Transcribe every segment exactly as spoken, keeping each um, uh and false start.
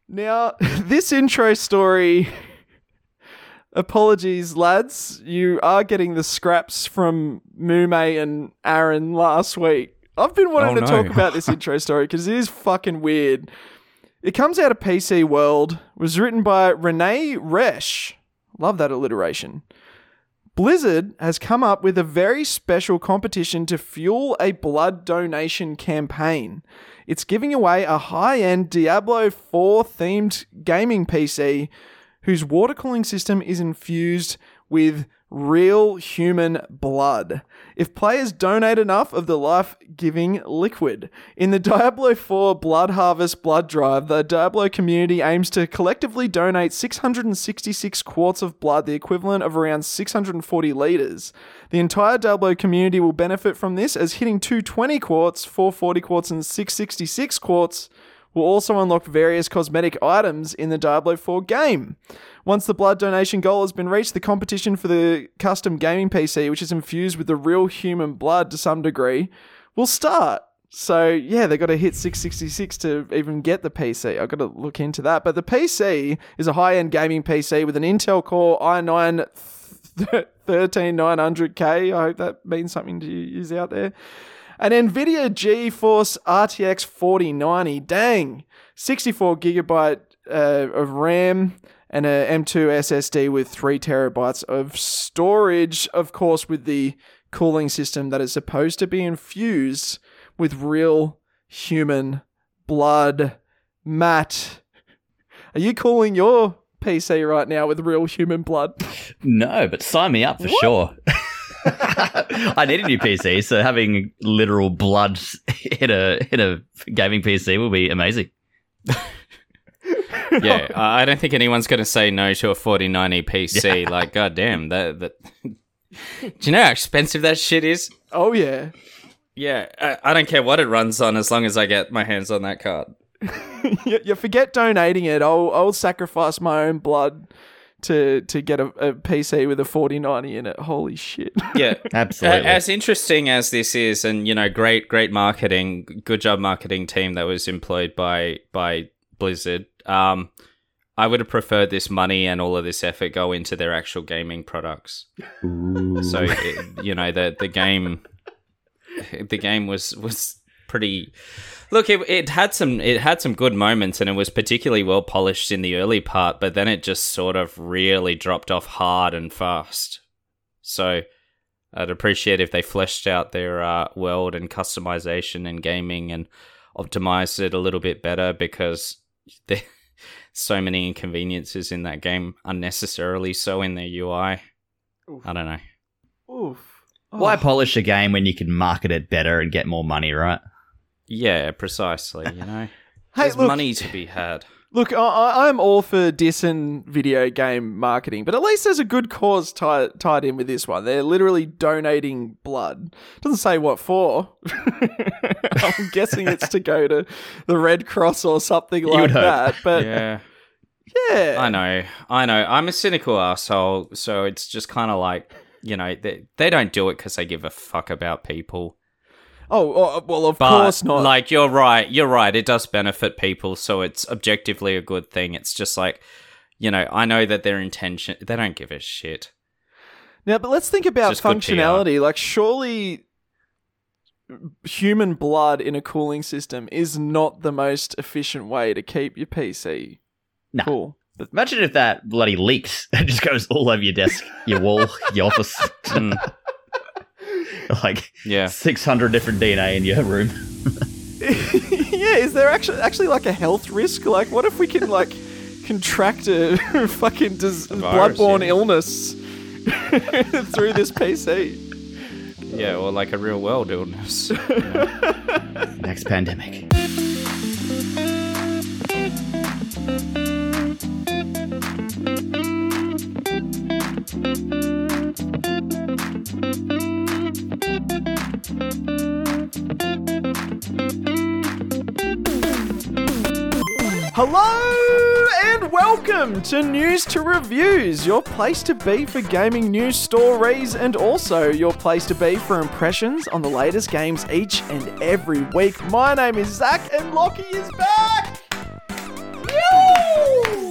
Now, this intro story... Apologies, lads. You are getting the scraps from Mume and Aaron last week. I've been wanting Oh, to no. talk about this intro story because it is fucking weird. It comes out of P C World. Was written by Renee Resch. Love that alliteration. Blizzard has come up with a very special competition to fuel a blood donation campaign. It's giving away a high-end Diablo four themed gaming P C whose water cooling system is infused with real human blood. If players donate enough of the life-giving liquid. In the Diablo four Blood Harvest Blood Drive, the Diablo community aims to collectively donate six hundred sixty-six quarts of blood, the equivalent of around six hundred forty litres. The entire Diablo community will benefit from this, as hitting two hundred twenty quarts, four hundred forty quarts, and six hundred sixty-six quarts will also unlock various cosmetic items in the Diablo four game. Once the blood donation goal has been reached, the competition for the custom gaming P C, which is infused with the real human blood to some degree, will start. So, yeah, they've got to hit six hundred sixty-six to even get the P C. I've got to look into that. But the P C is a high-end gaming P C with an Intel Core i nine thirteen nine hundred K. I hope that means something to you out there. An NVIDIA GeForce R T X forty ninety, dang, sixty-four gigabyte uh, of RAM and a M two S S D with three terabytes of storage, of course, with the cooling system that is supposed to be infused with real human blood. Matt, are you cooling your P C right now with real human blood? No, but sign me up for What? sure. I need a new P C, so having literal blood in a in a gaming P C will be amazing. Yeah, I don't think anyone's going to say no to a forty ninety P C. Yeah. Like, goddamn, that that. Do you know how expensive that shit is? Oh, yeah. Yeah, I, I don't care what it runs on as long as I get my hands on that card. you, you forget donating it. I'll, I'll sacrifice my own blood to to get a, a P C with a forty ninety in it. Holy shit. Yeah, Absolutely. As interesting as this is, and you know, great, great marketing, good job marketing team that was employed by by Blizzard. Um, I would have preferred this money and all of this effort go into their actual gaming products. Ooh. So it, you know, the the game, the game was was pretty. Look, it it had some it had some good moments, and it was particularly well polished in the early part. But then it just sort of really dropped off hard and fast. So I'd appreciate if they fleshed out their uh, world and customization and gaming and optimized it a little bit better, because there so many inconveniences in that game unnecessarily. So in their U I, Oof. I don't know. Oof. Oh. Why polish a game when you can market it better and get more money, right? Yeah, precisely. You know, Hey, there's look- money to be had. Look, I- I, I'm all for dissing video game marketing, but at least there's a good cause tie- tied in with this one. They're literally donating blood. Doesn't say what for. I'm guessing it's to go to the Red Cross or something like would hope. that. But Yeah. yeah, I know, I know. I'm a cynical asshole, so it's just kind of like, you know, they they don't do it because they give a fuck about people. Oh, oh, well, of But course not. like, you're right, you're right. It does benefit people, so it's objectively a good thing. It's just like, you know, I know that their intention, they don't give a shit. Now, but let's think about Just good P R. functionality. Like, surely human blood in a cooling system is not the most efficient way to keep your P C No. cool. But Imagine if that bloody leaks. It just goes all over your desk, your wall, your office. Mm, Like yeah. six hundred different D N A in your room. yeah, is there actually actually like a health risk? Like, what if we can like contract a fucking dis- A virus, bloodborne yeah. illness through this P C? Yeah, or like a real world illness. you know. Next pandemic. Hello and welcome to News to Reviews, your place to be for gaming news stories and also your place to be for impressions on the latest games each and every week. My name is Zach and Lockie is back! Woo!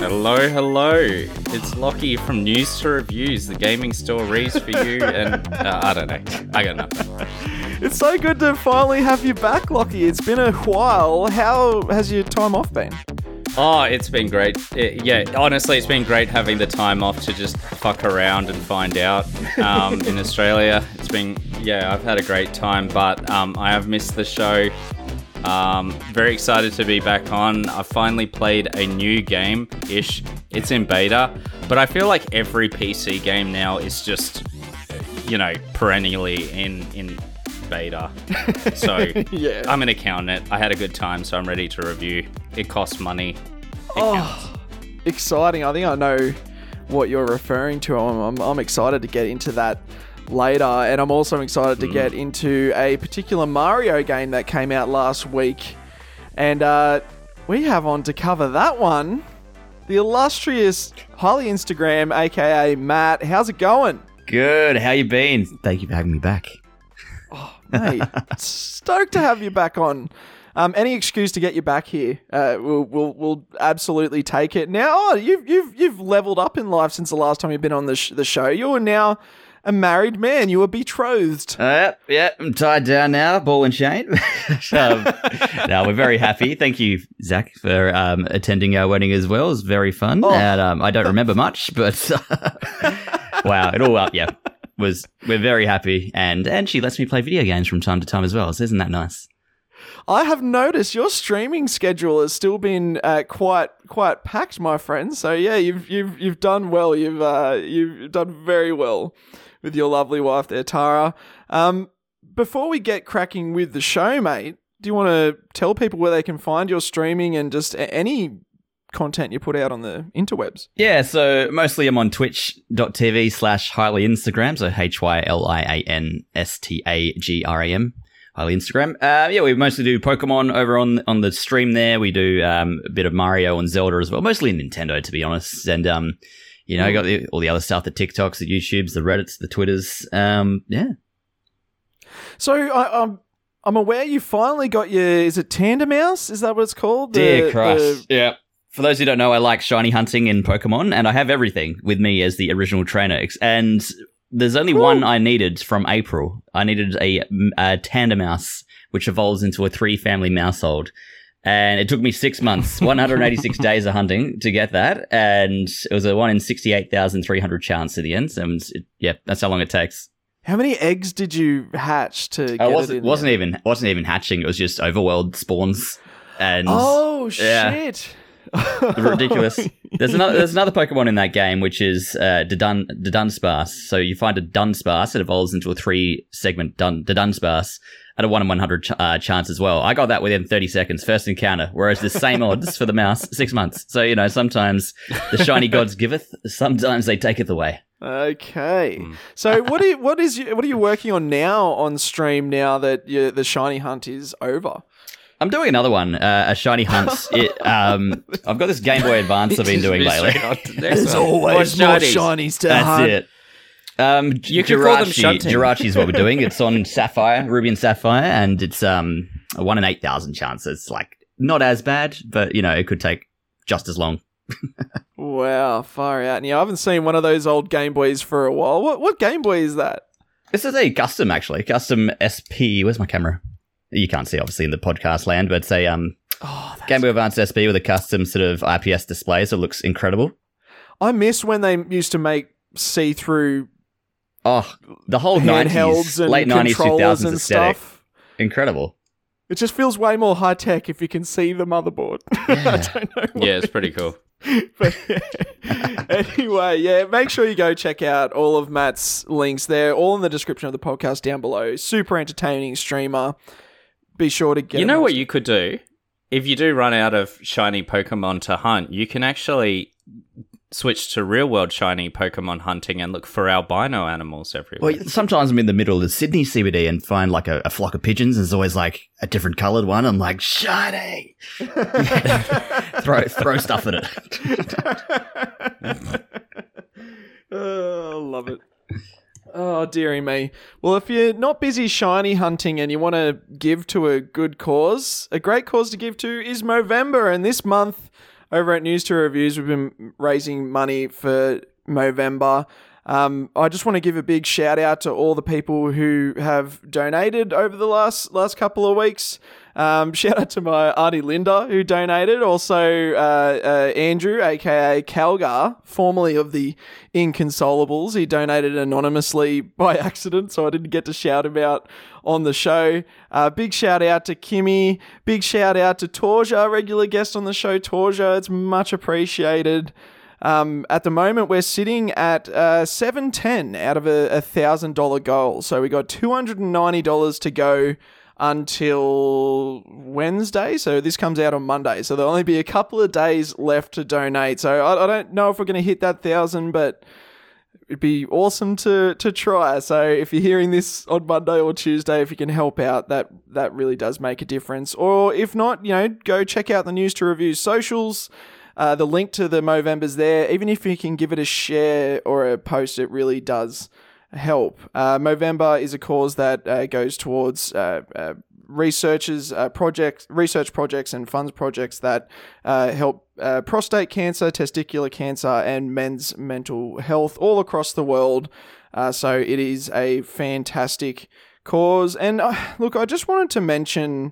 Hello, hello. It's Lockie from News to Reviews, the gaming stories for you, and uh, I don't know. I got nothing. It's so good to finally have you back, Lockie. It's been a while. How has your time off been? Oh, it's been great. It, yeah, honestly, it's been great having the time off to just fuck around and find out um, in Australia. It's been, yeah, I've had a great time, but um, I have missed the show. Um, very excited to be back on. I finally played a new game-ish. It's in beta, but I feel like every P C game now is just, you know, perennially in in beta. So Yeah. I'm an accountant. I had a good time, so I'm ready to review. It costs money. It Oh, counts. exciting. I think I know what you're referring to. I'm, I'm, I'm excited to get into that later, and I'm also excited to get into a particular Mario game that came out last week, and uh, we have on to cover that one the illustrious Highly Instagram, aka Matt. How's it going? Good. How you been? Thank you for having me back. Mate, stoked to have you back on. Um, any excuse to get you back here, uh, we'll, we'll we'll absolutely take it. Now, oh, you've you've you've leveled up in life since the last time you've been on the sh- the show. You are now a married man. You are betrothed. Uh, yeah, I'm tied down now, ball and chain. um, no, we're very happy. Thank you, Zach, for um, attending our wedding as well. It was very fun. Oh. And um, I don't remember much, but wow, it all up. Yeah, was we're very happy, and and she lets me play video games from time to time as well. So isn't that nice? I have noticed your streaming schedule has still been uh, quite quite packed, my friend. So yeah, you've you've you've done well. You've uh, you've done very well with your lovely wife there, Tara. Um, before we get cracking with the show, mate, do you want to tell people where they can find your streaming and just a- any content you put out on the interwebs? Yeah, so mostly I'm on twitch.tv slash highly Instagram, so H Y L I A N S T A G R A M. Highly Instagram. Uh, yeah, we mostly do Pokemon over on on the stream there. We do um, a bit of Mario and Zelda as well, mostly Nintendo, to be honest. And, um, you know, I got the, all the other stuff, the TikToks, the YouTubes, the Reddits, the Twitters. Um, yeah. So I, I'm I'm aware you finally got your, is it Tandem Mouse? Is that what it's called? The- Dear Christ. the- Yeah. For those who don't know, I like shiny hunting in Pokemon, and I have everything with me as the original trainer. And there's only Ooh. one I needed from April. I needed a, a Tandem Mouse, which evolves into a three-family mousehold. And it took me six months, one hundred eighty-six days of hunting to get that. And it was a one in sixty-eight thousand three hundred chance at the end. And it, yeah, that's how long it takes. How many eggs did you hatch to get I it wasn't, in wasn't there? even wasn't even hatching. It was just overworld spawns. And Oh, yeah. shit. ridiculous. There's another there's another Pokemon in that game which is uh, Dun the Dunsparce. So you find a Dunsparce, it evolves into a three segment Dun the Dunsparce at a one in one hundred ch- uh, chance as well. I got that within thirty seconds, first encounter. Whereas the same odds for the mouse, six months. So you know, sometimes the shiny gods giveth, sometimes they taketh away. Okay. So what are you, what is you, what are you working on now on stream now that you, the shiny hunt is over? I'm doing another one, uh, a shiny hunt. It, um, I've got this Game Boy Advance I've been doing lately. There's always more shinies to That's hunt. it. Um, You could call them Jirachi, shunting. Jirachi is what we're doing. It's on Sapphire, Ruby and Sapphire, and it's um a one in eight thousand chance. It's like not as bad, but you know it could take just as long. Wow, far out. And yeah, I haven't seen one of those old Game Boys for a while. What what Game Boy is that? This is a custom, actually, custom S P. Where's my camera? You can't see obviously in the podcast land, but it's a um Oh, that's Game Boy Advance S P with a custom sort of I P S display, so it looks incredible. I miss when they used to make see-through Oh, the whole handhelds nineties, and late nineties, two controllers thousands and aesthetic. stuff. Incredible. It just feels way more high tech if you can see the motherboard. I don't know. Why. Yeah, it's pretty cool. But yeah. Anyway, yeah, make sure you go check out all of Matt's links. They're all in the description of the podcast down below. Super entertaining streamer. Be sure to get. You him know on- what you could do? If you do run out of shiny Pokemon to hunt, you can actually switch to real world shiny Pokemon hunting and look for albino animals everywhere. Well, sometimes I'm in the middle of Sydney C B D and find like a, a flock of pigeons. There's always like a different coloured one. I'm like, shiny! throw, throw stuff at it. Oh, love it. Oh, dearie me. Well, if you're not busy shiny hunting and you want to give to a good cause, a great cause to give to is Movember. And this month, over at News to Reviews, we've been raising money for Movember. Um, I just want to give a big shout out to all the people who have donated over the last last couple of weeks. Um, shout out to my auntie Linda who donated. Also, uh, uh, Andrew, aka Calgar, formerly of the Inconsolables. He donated anonymously by accident, so I didn't get to shout him out on the show. Uh, big shout out to Kimmy. Big shout out to Torja, regular guest on the show. Torja, it's much appreciated. Um, at the moment, we're sitting at uh, seven ten out of a one thousand dollars goal. So we got two hundred ninety dollars to go until Wednesday. So this comes out on Monday. So there'll only be a couple of days left to donate. So I, I don't know if we're going to hit that one thousand, but it'd be awesome to to try. So if you're hearing this on Monday or Tuesday, if you can help out, that that really does make a difference. Or if not, you know, go check out the News to Review socials. Uh, the link to the Movember's there. Even if you can give it a share or a post, it really does help. Uh, Movember is a cause that uh, goes towards uh, uh, researchers, uh, projects, research projects and funds projects that uh, help uh, prostate cancer, testicular cancer, and men's mental health all across the world. Uh, so it is a fantastic cause. And uh, look, I just wanted to mention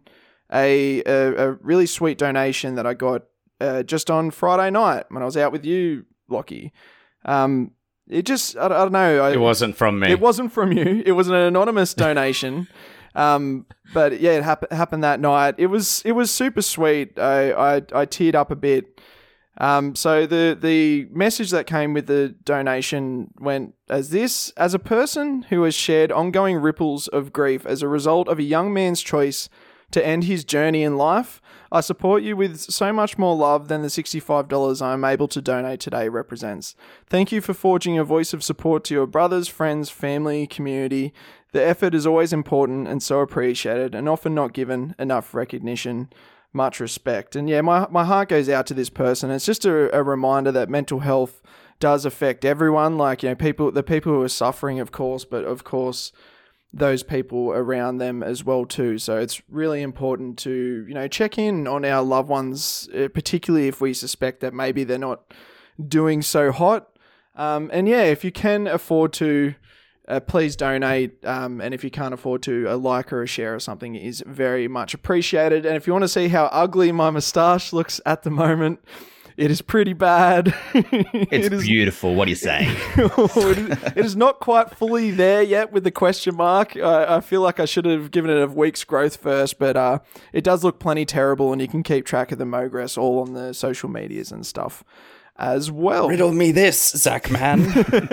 a, a, a really sweet donation that I got Uh, just on Friday night when I was out with you, Lockie. Um, it just, I, I don't know. I, it wasn't from me. It wasn't from you. It was an anonymous donation. um, but yeah, it hap- happened that night. It was, it was super sweet. I, I, I teared up a bit. Um, so the, the message that came with the donation went as this: as a person who has shared ongoing ripples of grief as a result of a young man's choice to end his journey in life, I support you with so much more love than the sixty-five dollars I am able to donate today represents. Thank you for forging a voice of support to your brothers, friends, family, community. The effort is always important and so appreciated and often not given enough recognition. Much respect. And yeah, my, my heart goes out to this person. It's just a, a reminder that mental health does affect everyone. Like, you know, people, the people who are suffering, of course, but of course, those people around them as well too. So it's really important to, you know, check in on our loved ones, particularly if we suspect that maybe they're not doing so hot. Um, and yeah, if you can afford to, uh, please donate. Um, and if you can't afford to, a like or a share or something is very much appreciated. And if you want to see how ugly my moustache looks at the moment, it is pretty bad. It's it is, beautiful. What are you saying? it, is, it is not quite fully there yet with the question mark. I, I feel like I should have given it a week's growth first, but uh, it does look plenty terrible, and you can keep track of the Mogress all on the social medias and stuff as well. Riddle me this, Zach man.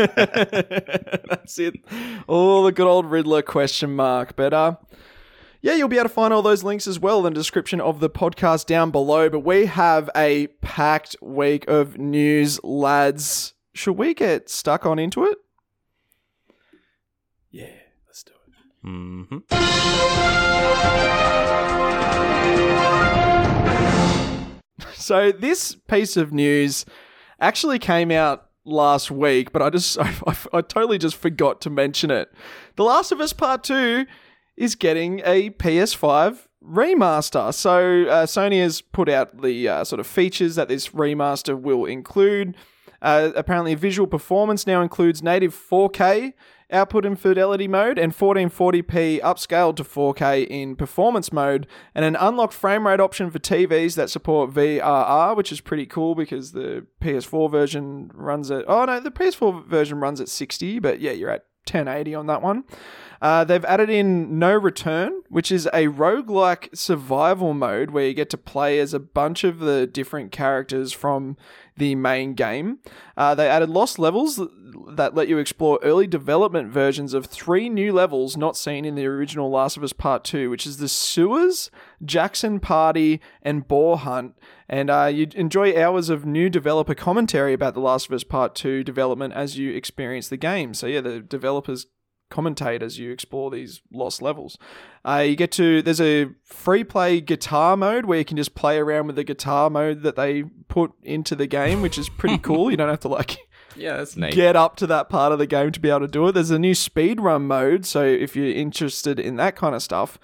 That's it. Oh, the good old Riddler question mark. But uh, yeah, you'll be able to find all those links as well in the description of the podcast down below. But we have a packed week of news, lads. Should we get stuck on into it? Yeah, let's do it. Mm-hmm. So this piece of news actually came out last week, but I just I, I, I totally just forgot to mention it. The Last of Us Part two is getting a P S five remaster. So uh, Sony has put out the uh, sort of features that this remaster will include. Uh, apparently, visual performance now includes native four K output in fidelity mode and fourteen forty p upscaled to four K in performance mode, and an unlocked frame rate option for T Vs that support V R R, which is pretty cool because the P S four version runs at... Oh, no, the P S four version runs at sixty, but yeah, you're at ten eighty on that one. Uh, they've added in No Return, which is a roguelike survival mode where you get to play as a bunch of the different characters from the main game. Uh, they added Lost Levels that let you explore early development versions of three new levels not seen in the original Last of Us Part two, which is the Sewers, Jackson Party, and Boar Hunt. And uh, you enjoy hours of new developer commentary about The Last of Us Part two development as you experience the game. So yeah, the developers commentate as you explore these lost levels. Uh, you get to, there's a free play guitar mode where you can just play around with the guitar mode that they put into the game, which is pretty cool. You don't have to like yeah, that's neat. Get up to that part of the game to be able to do it. There's a new speedrun mode, so if you're interested in that kind of stuff.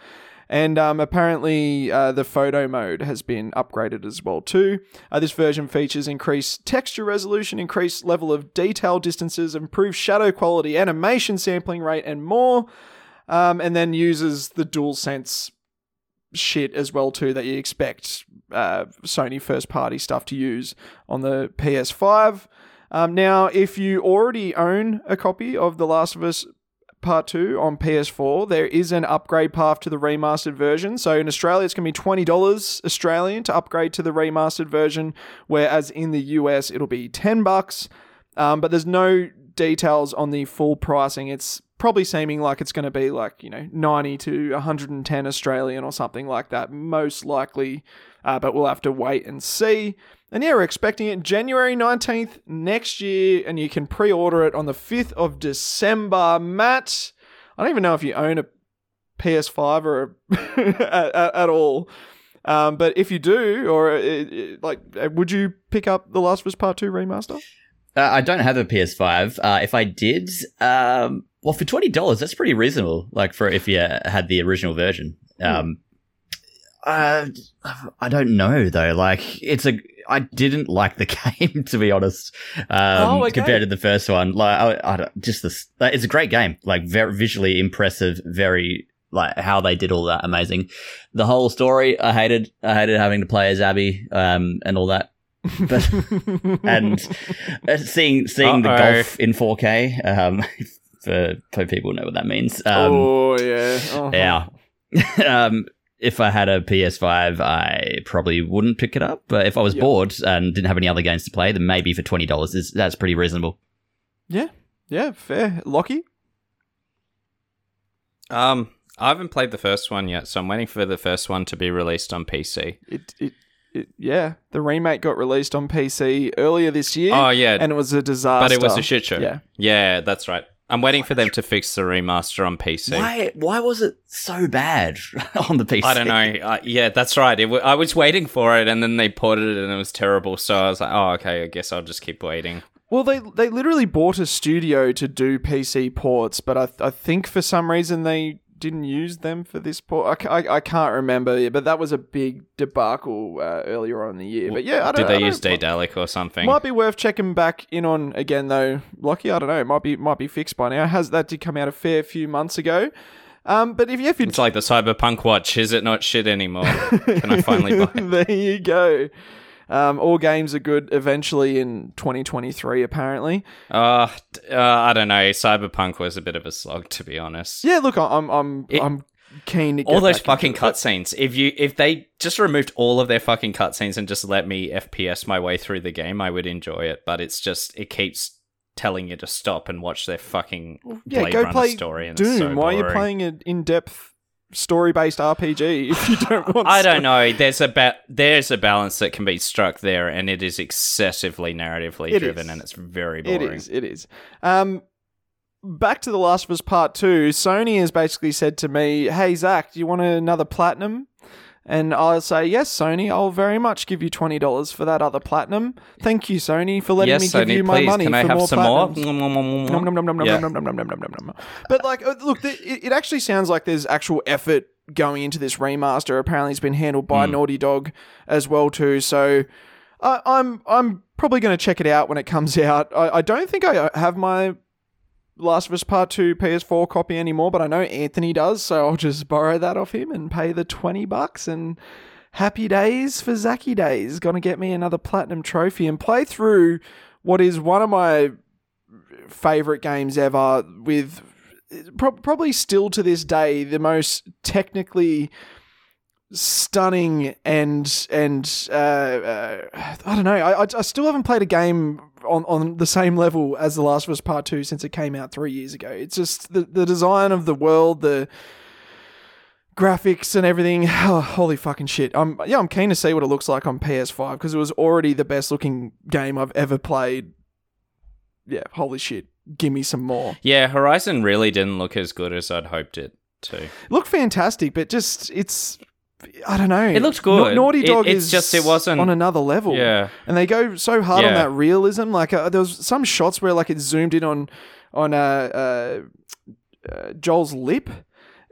And um, apparently uh, the photo mode has been upgraded as well too. Uh, this version features increased texture resolution, increased level of detail distances, improved shadow quality, animation sampling rate, and more. Um, and then uses the DualSense shit as well too that you expect uh, Sony first party stuff to use on the P S five. Um, now, if you already own a copy of The Last of Us Part two on P S four, there is an upgrade path to the remastered version. So in Australia, it's going to be twenty dollars Australian to upgrade to the remastered version, whereas in the U S, it'll be ten bucks. Um, but there's no details on the full pricing. It's probably seeming like it's going to be like, you know, ninety to one hundred ten Australian or something like that, most likely. Uh, but we'll have to wait and see. And yeah, we're expecting it January nineteenth next year, and you can pre-order it on the fifth of December. Matt, I don't even know if you own a P S five or a at, at, at all. Um, but if you do, or it, it, like, would you pick up The Last of Us Part two remaster? Uh, I don't have a P S five. Uh, if I did, um, well, for twenty dollars, that's pretty reasonable. Like for if you had the original version. Um, uh, I don't know though. Like it's a, I didn't like the game to be honest. Um, oh, okay. Compared to the first one, like I, I don't, just this, it's a great game. Like very visually impressive, very like how they did all that amazing. The whole story, I hated. I hated having to play as Abby, um, and all that. But and uh, seeing seeing Uh-oh. the golf in four K, um, for for people who know what that means. Um, oh yeah, uh-huh. yeah. um, if I had a P S five, I probably wouldn't pick it up. But if I was yep. bored and didn't have any other games to play, then maybe for twenty dollars, is that's pretty reasonable. Yeah, yeah, fair. Lockie? Um, I haven't played the first one yet, so I'm waiting for the first one to be released on P C. It it. It, yeah, the remake got released on P C earlier this year. Oh, yeah. And it was a disaster. But it was a shit show. Yeah. Yeah, that's right. I'm waiting for them to fix the remaster on P C. Why Why was it so bad on the P C? I don't know. Uh, yeah, that's right. It w- I was waiting for it, and then they ported it, and it was terrible. So I was like, oh, okay, I guess I'll just keep waiting. Well, they they literally bought a studio to do P C ports, but I, I think for some reason they didn't use them for this port. I, I, I can't remember, but that was a big debacle uh, earlier on in the year. But yeah, I don't Did they I don't, use Daedalic or something? Might be worth checking back in on again though. Lucky, I don't know. It might be might be fixed by now. Has that did come out a fair few months ago. Um, but if you if you it's like the Cyberpunk watch, is it not shit anymore? Can I finally buy it? There you go. Um, all games are good eventually in twenty twenty-three, apparently. Uh, uh, I don't know. Cyberpunk was a bit of a slog, to be honest. Yeah, look, I'm I'm it, I'm keen to get all those back fucking cutscenes. If you if they just removed all of their fucking cutscenes and just let me F P S my way through the game, I would enjoy it. But it's just it keeps telling you to stop and watch their fucking yeah, Blade go Runner play story. And Doom. it's so Why boring. are you playing an in-depth story-based R P G if you don't want? I story? don't know. There's a ba- there's a balance that can be struck there, and it is excessively narratively It driven, is. and it's very boring. It is. It is. Um, back to The Last of Us Part Two. Sony has basically said to me, "Hey Zach, do you want another platinum?" And I'll say, yes, Sony, I'll very much give you twenty dollars for that other platinum. Thank you, Sony, for letting yes, me Sony, give you my please. money Can for I have more some platinums. more? Nom, nom, nom, nom, nom, Yeah. nom, nom, nom, nom, nom, nom, nom. But like, uh, look, the, it, it actually sounds like there's actual effort going into this remaster. Apparently, it's been handled by Mm. Naughty Dog as well too. So I, I'm I'm probably going to check it out when it comes out. I, I don't think I have my Last of Us Part two P S four copy anymore, but I know Anthony does, so I'll just borrow that off him and pay the twenty bucks and happy days for Zacky days. Gonna get me another platinum trophy and play through what is one of my favorite games ever, with pro- probably still to this day the most technically stunning and and uh, uh, I don't know. I, I I still haven't played a game on, on the same level as The Last of Us Part two since it came out three years ago. It's just the the design of the world, the graphics and everything. Oh, holy fucking shit! I'm yeah, I'm keen to see what it looks like on P S five because it was already the best looking game I've ever played. Yeah, holy shit! Give me some more. Yeah, Horizon really didn't look as good as I'd hoped it to. Looked fantastic, but just it's. I don't know. It looked good. Na- Naughty Dog it, it's is just it wasn't on another level. Yeah, and they go so hard on Yeah. that realism. Like uh, there was some shots where like it zoomed in on on uh, uh, uh, Joel's lip,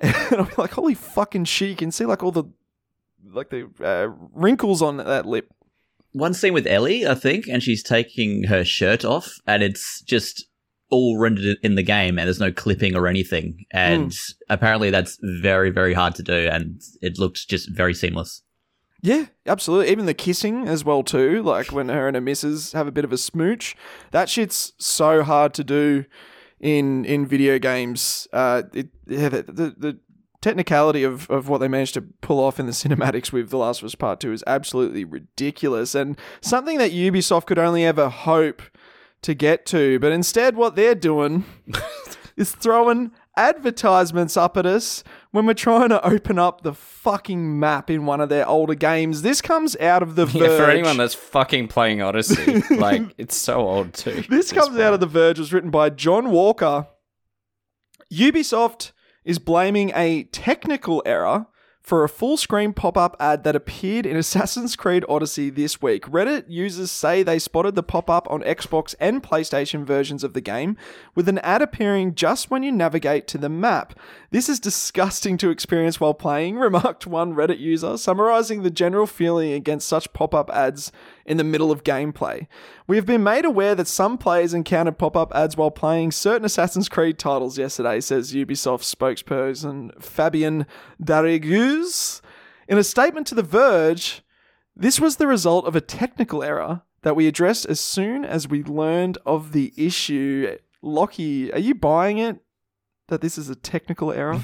And I'm like, holy fucking shit! You can see like all the like the uh, wrinkles on that lip. One scene with Ellie, I think, and she's taking her shirt off, and it's just all rendered in the game, and there's no clipping or anything. And mm. apparently that's very, very hard to do, and it looks just very seamless. Yeah, absolutely. Even the kissing as well too, like when her and her missus have a bit of a smooch. That shit's so hard to do in in video games. Uh, it, yeah, the, the, the technicality of, of what they managed to pull off in the cinematics with The Last of Us Part two is absolutely ridiculous, and something that Ubisoft could only ever hope to get to. But instead what they're doing is throwing advertisements up at us when we're trying to open up the fucking map in one of their older games. This comes out of The Verge. Yeah, for anyone that's fucking playing Odyssey, like, it's so old too. This comes point. out of The Verge. It was written by John Walker. Ubisoft is blaming a technical error for a full-screen pop-up ad that appeared in Assassin's Creed Odyssey this week. Reddit users say they spotted the pop-up on Xbox and PlayStation versions of the game, with an ad appearing just when you navigate to the map. This is disgusting to experience while playing, remarked one Reddit user, summarizing the general feeling against such pop-up ads in the middle of gameplay. We have been made aware that some players encountered pop-up ads while playing certain Assassin's Creed titles yesterday, says Ubisoft spokesperson Fabien Darrigus. In a statement to The Verge, this was the result of a technical error that we addressed as soon as we learned of the issue. Lockie, are you buying it that this is a technical error?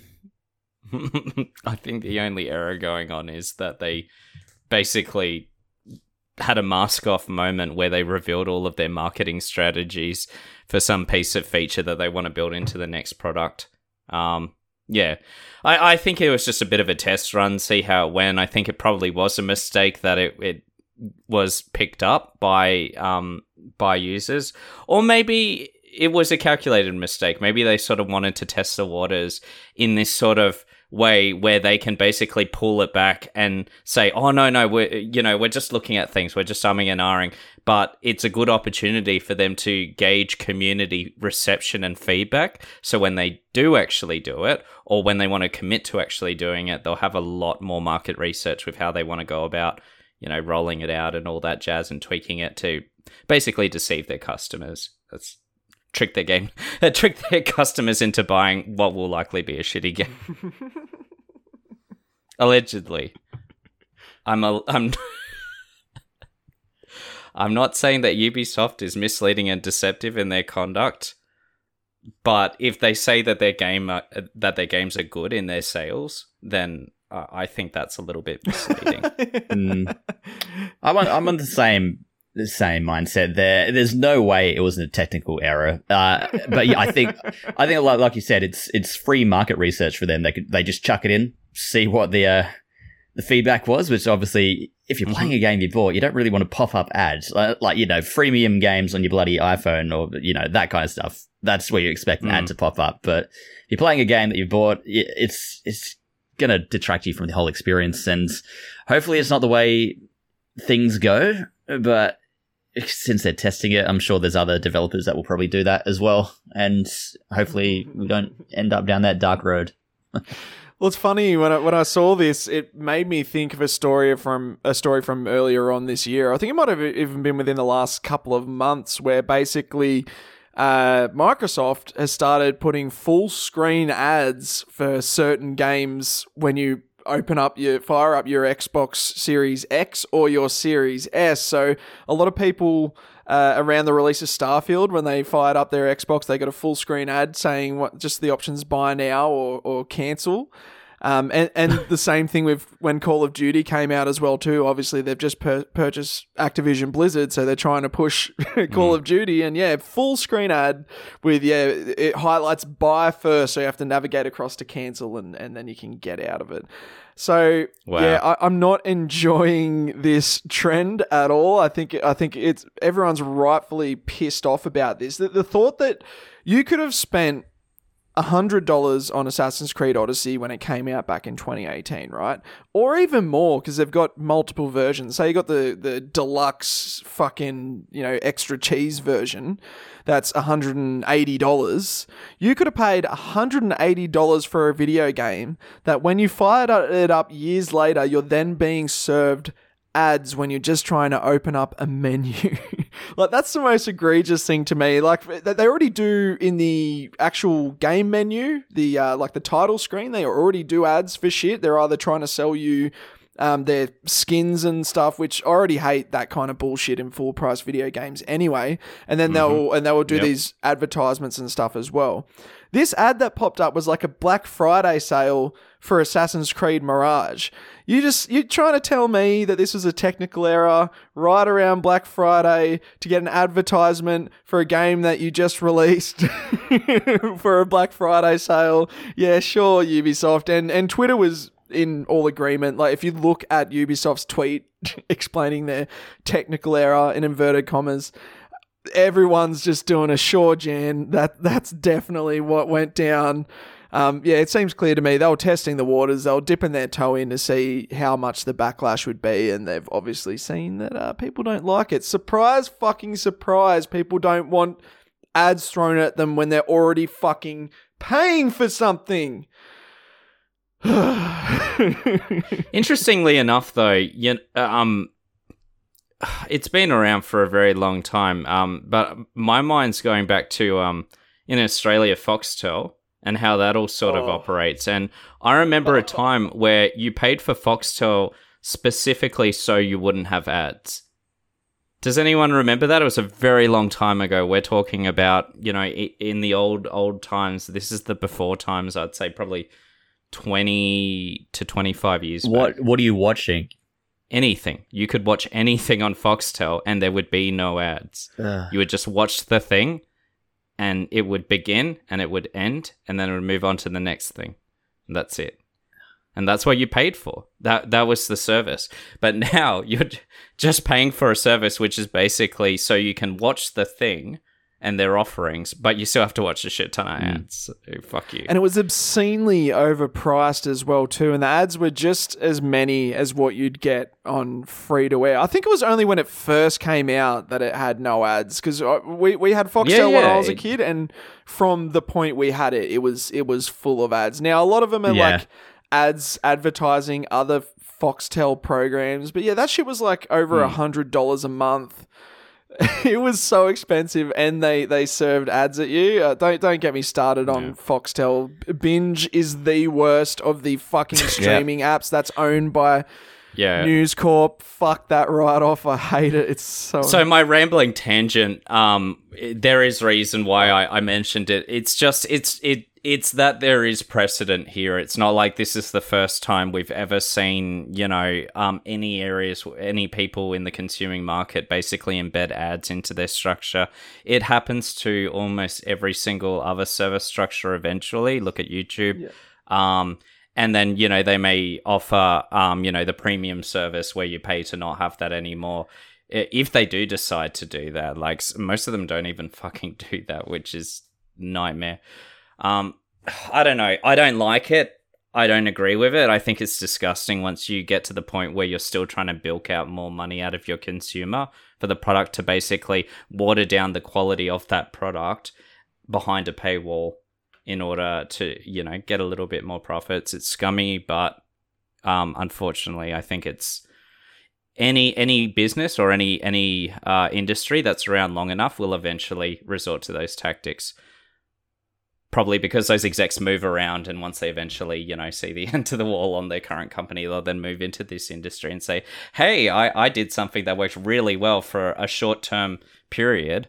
I think the only error going on is that they basically had a mask-off moment where they revealed all of their marketing strategies for some piece of feature that they want to build into the next product. Um, yeah, I, I think it was just a bit of a test run, see how it went. I think it probably was a mistake that it, it was picked up by um, by users. Or maybe it was a calculated mistake. Maybe they sort of wanted to test the waters in this sort of way where they can basically pull it back and say, oh, no, no, we're, you know, we're just looking at things. We're just umming and ahhing. But it's a good opportunity for them to gauge community reception and feedback. So when they do actually do it, or when they want to commit to actually doing it, they'll have a lot more market research with how they want to go about, you know, rolling it out and all that jazz and tweaking it to basically deceive their customers. That's trick their game, trick their customers into buying what will likely be a shitty game. Allegedly, I'm a, I'm. I'm not saying that Ubisoft is misleading and deceptive in their conduct, but if they say that their game are, that their games are good in their sales, then uh, I think that's a little bit misleading. mm. I'm on, I'm on the same. The same mindset there. There's no way it wasn't a technical error. Uh, but yeah, I think, I think like, like you said, it's it's free market research for them. They could they just chuck it in, see what the uh, the feedback was. Which obviously, if you're playing a game you bought, you don't really want to pop up ads like, like you know freemium games on your bloody iPhone or you know that kind of stuff. That's where you expect an mm. ad to pop up. But if you're playing a game that you bought, it's it's gonna detract you from the whole experience. And hopefully, it's not the way things go. But since they're testing it, I'm sure there's other developers that will probably do that as well. And hopefully we don't end up down that dark road. Well, it's funny, when I, when I saw this, it made me think of a story from a story from earlier on this year. I think it might have even been within the last couple of months where basically uh, Microsoft has started putting full screen ads for certain games when you open up your fire up your Xbox Series X or your Series S. So a lot of people uh, around the release of Starfield, when they fired up their Xbox, they got a full screen ad saying what just the options buy now or or cancel. Um, and, and the same thing with when Call of Duty came out as well too. Obviously, they've just per- purchased Activision Blizzard, so they're trying to push Call mm. of Duty. And yeah, full screen ad with, yeah, it highlights buy first, so you have to navigate across to cancel, and, and then you can get out of it. So wow. yeah, I, I'm not enjoying this trend at all. I think I think it's everyone's rightfully pissed off about this. The, the thought that you could have spent one hundred dollars on Assassin's Creed Odyssey when it came out back in twenty eighteen, right? Or even more, because they've got multiple versions. Say you got the, the deluxe fucking, you know, extra cheese version, that's one hundred eighty dollars. You could have paid one hundred eighty dollars for a video game that when you fired it up years later, you're then being served ads when you're just trying to open up a menu. Like, that's the most egregious thing to me. Like, they already do in the actual game menu, the uh, like the title screen, they already do ads for shit. They're either trying to sell you um, their skins and stuff, which I already hate that kind of bullshit in full price video games anyway. And then mm-hmm. they'll and they will do yep. these advertisements and stuff as well. This ad that popped up was like a Black Friday sale for Assassin's Creed Mirage. You just, you're trying to tell me that this was a technical error right around Black Friday to get an advertisement for a game that you just released for a Black Friday sale. Yeah, sure, Ubisoft. And, and Twitter was in all agreement. Like, if you look at Ubisoft's tweet explaining their technical error in inverted commas, everyone's just doing a sure, Jan. That that's definitely what went down. Um, yeah, it seems clear to me they were testing the waters. They were dipping their toe in to see how much the backlash would be, and they've obviously seen that uh, people don't like it. Surprise, fucking surprise! People don't want ads thrown at them when they're already fucking paying for something. Interestingly enough, though, you, um. it's been around for a very long time, um, but my mind's going back to um, in Australia, Foxtel, and how that all sort oh. of operates. And I remember a time where you paid for Foxtel specifically so you wouldn't have ads. Does anyone remember that? It was a very long time ago. We're talking about, you know, in the old, old times. This is the before times, I'd say probably twenty to twenty-five years back. What, what are you watching? Anything. You could watch anything on Foxtel and there would be no ads. Ugh. You would just watch the thing and it would begin and it would end and then it would move on to the next thing. And that's it. And that's what you paid for. That that was the service. But now you're just paying for a service which is basically so you can watch the thing and their offerings, but you still have to watch a shit ton of ads. So, fuck you. And it was obscenely overpriced as well too, and the ads were just as many as what you'd get on free-to-air. I think it was only when it first came out that it had no ads, because we, we had Foxtel yeah, yeah. when I was a kid, and from the point we had it, it was it was full of ads. Now, a lot of them are yeah. like ads advertising other Foxtel programs, but yeah, that shit was like over a hundred dollars a month. It was so expensive, and they, they served ads at you. Uh, don't don't get me started on yeah. Foxtel. Binge is the worst of the fucking streaming yeah. apps that's owned by yeah. News Corp. Fuck that right off. I hate it. It's so... So my rambling tangent, um, there is reason why I, I mentioned it. It's just, it's it it's that there is precedent here. It's not like this is the first time we've ever seen, you know, um, any areas, any people in the consuming market basically embed ads into their structure. It happens to almost every single other service structure eventually. Look at YouTube. Yeah. Um, and then, you know, they may offer, um, you know, the premium service where you pay to not have that anymore. If they do decide to do that, like most of them don't even fucking do that, which is nightmare. Um, I don't know. I don't like it. I don't agree with it. I think it's disgusting once you get to the point where you're still trying to bilk out more money out of your consumer for the product to basically water down the quality of that product behind a paywall in order to, you know, get a little bit more profits. It's scummy, but um, unfortunately, I think it's any any business or any any uh, industry that's around long enough will eventually resort to those tactics. Probably because those execs move around, and once they eventually, you know, see the end of the wall on their current company, they'll then move into this industry and say, hey, I, I did something that worked really well for a short-term period.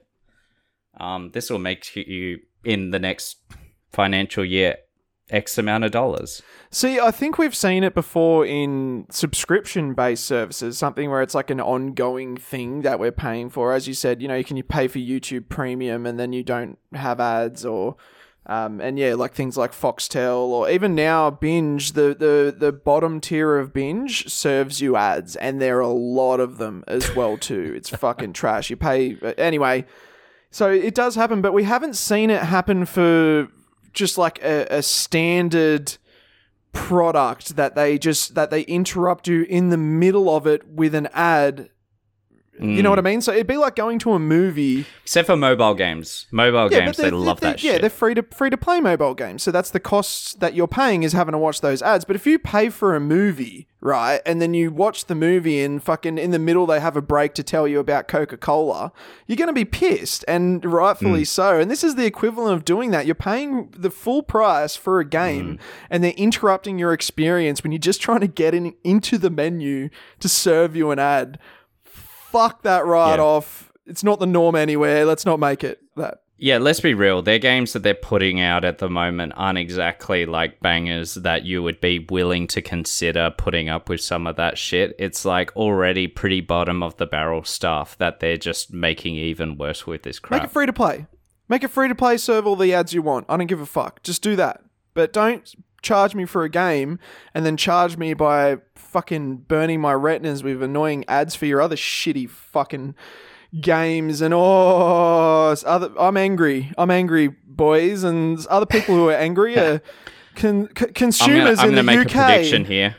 Um, this will make you, in the next financial year, X amount of dollars. See, I think we've seen it before in subscription-based services, something where it's like an ongoing thing that we're paying for. As you said, you know, you can you pay for YouTube Premium and then you don't have ads or... Um, and yeah, like things like Foxtel or even now Binge, the, the, the bottom tier of Binge serves you ads, and there are a lot of them as well too. It's fucking trash. You pay... Anyway, so it does happen, but we haven't seen it happen for just like a, a standard product that they just that they interrupt you in the middle of it with an ad. You know what I mean? So it'd be like going to a movie. Except for mobile games. Mobile Yeah, but games, they're- they love they're- that Yeah, shit. they're free to free to play mobile games. So that's the cost that you're paying is having to watch those ads. But if you pay for a movie, right, and then you watch the movie and fucking in the middle they have a break to tell you about Coca-Cola, you're going to be pissed, and rightfully so. And this is the equivalent of doing that. You're paying the full price for a game, and they're interrupting your experience when you're just trying to get in into the menu to serve you an ad. Fuck that right Yeah. off. It's not the norm anywhere. Let's not make it that. Yeah, let's be real. Their games that they're putting out at the moment aren't exactly like bangers that you would be willing to consider putting up with some of that shit. It's like already pretty bottom of the barrel stuff that they're just making even worse with this crap. Make it free to play. Make it free to play, serve all the ads you want. I don't give a fuck. Just do that. But don't charge me for a game and then charge me by fucking burning my retinas with annoying ads for your other shitty fucking games. And oh, it's other, I'm angry. I'm angry, boys. And other people who are angry are con- c- consumers I'm in gonna the make U a K. prediction here.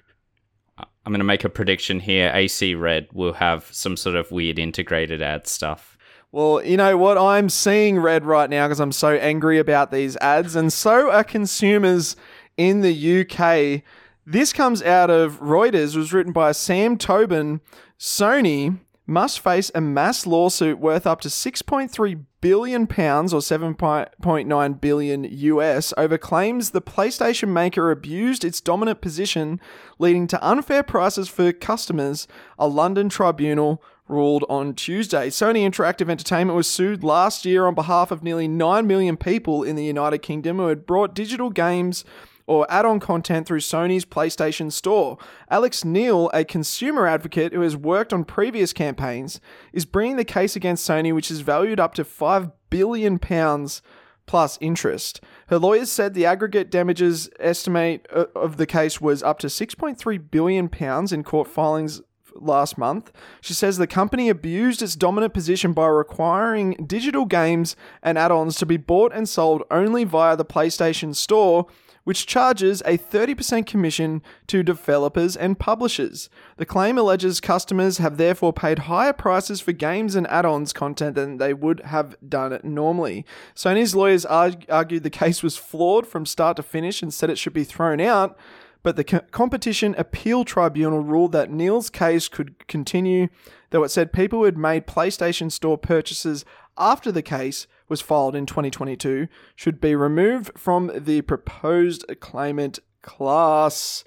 I'm going to make a prediction here. A C Red will have some sort of weird integrated ad stuff. Well, you know what? I'm seeing red right now because I'm so angry about these ads, and so are consumers in the U K. This comes out of Reuters, was written by Sam Tobin. Sony must face a mass lawsuit worth up to six point three billion pounds or seven point nine billion U S over claims the PlayStation maker abused its dominant position, leading to unfair prices for customers, a London tribunal ruled on Tuesday. Sony Interactive Entertainment was sued last year on behalf of nearly nine million people in the United Kingdom who had brought digital games or add-on content through Sony's PlayStation Store. Alex Neil, a consumer advocate who has worked on previous campaigns, is bringing the case against Sony, which is valued up to five billion pounds plus interest. Her lawyers said the aggregate damages estimate of the case was up to six point three billion pounds in court filings last month. She says the company abused its dominant position by requiring digital games and add-ons to be bought and sold only via the PlayStation Store, which charges a thirty percent commission to developers and publishers. The claim alleges customers have therefore paid higher prices for games and add-ons content than they would have done normally. Sony's lawyers arg- argued the case was flawed from start to finish and said it should be thrown out, but the Co- Competition Appeal Tribunal ruled that Neil's case could continue, though it said people who had made PlayStation Store purchases after the case was filed in twenty twenty-two should be removed from the proposed claimant class.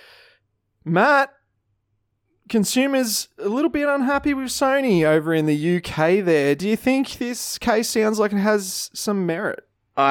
Matt, consumers a little bit unhappy with Sony over in the U K there. Do you think this case sounds like it has some merit?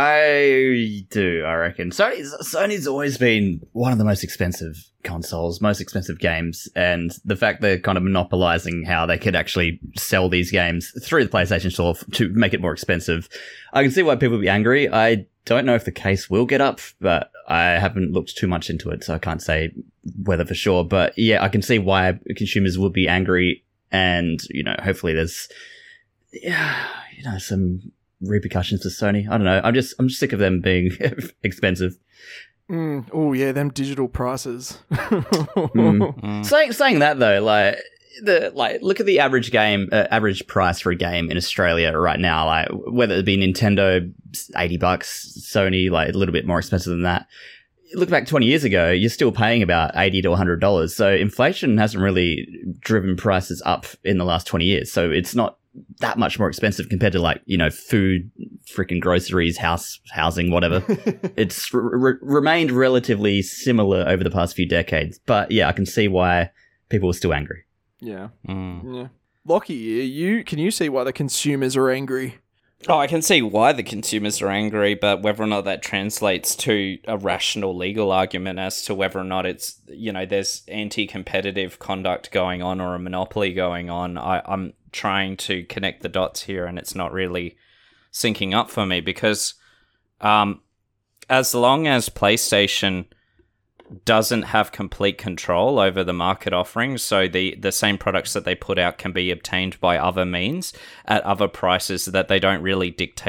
I do, I reckon. Sony's, Sony's always been one of the most expensive consoles, most expensive games, and the fact they're kind of monopolizing how they could actually sell these games through the PlayStation Store to make it more expensive. I can see why people would be angry. I don't know if the case will get up, but I haven't looked too much into it, so I can't say whether for sure. But yeah, I can see why consumers would be angry, and, you know, hopefully there's, yeah, you know, some repercussions to Sony. I don't know. I'm just I'm just sick of them being expensive. Mm, oh yeah, them digital prices. mm. Mm. Saying saying that though, like the like look at the average game, uh, average price for a game in Australia right now. Like whether it be Nintendo, eighty bucks, Sony, like a little bit more expensive than that. Look back twenty years ago, you're still paying about eighty to one hundred dollars. So inflation hasn't really driven prices up in the last twenty years. So it's not that much more expensive compared to, like, you know, food, freaking groceries, house, housing, whatever. It's re- remained relatively similar over the past few decades. But yeah, I can see why people are still angry. Yeah. Mm. Yeah. Lockie, you can you see why the consumers are angry? Oh, I can see why the consumers are angry, but whether or not that translates to a rational legal argument as to whether or not it's, you know, there's anti-competitive conduct going on or a monopoly going on, I, I'm trying to connect the dots here, and it's not really syncing up for me because um, as long as PlayStation doesn't have complete control over the market offerings, so the, the same products that they put out can be obtained by other means at other prices that they don't really dictate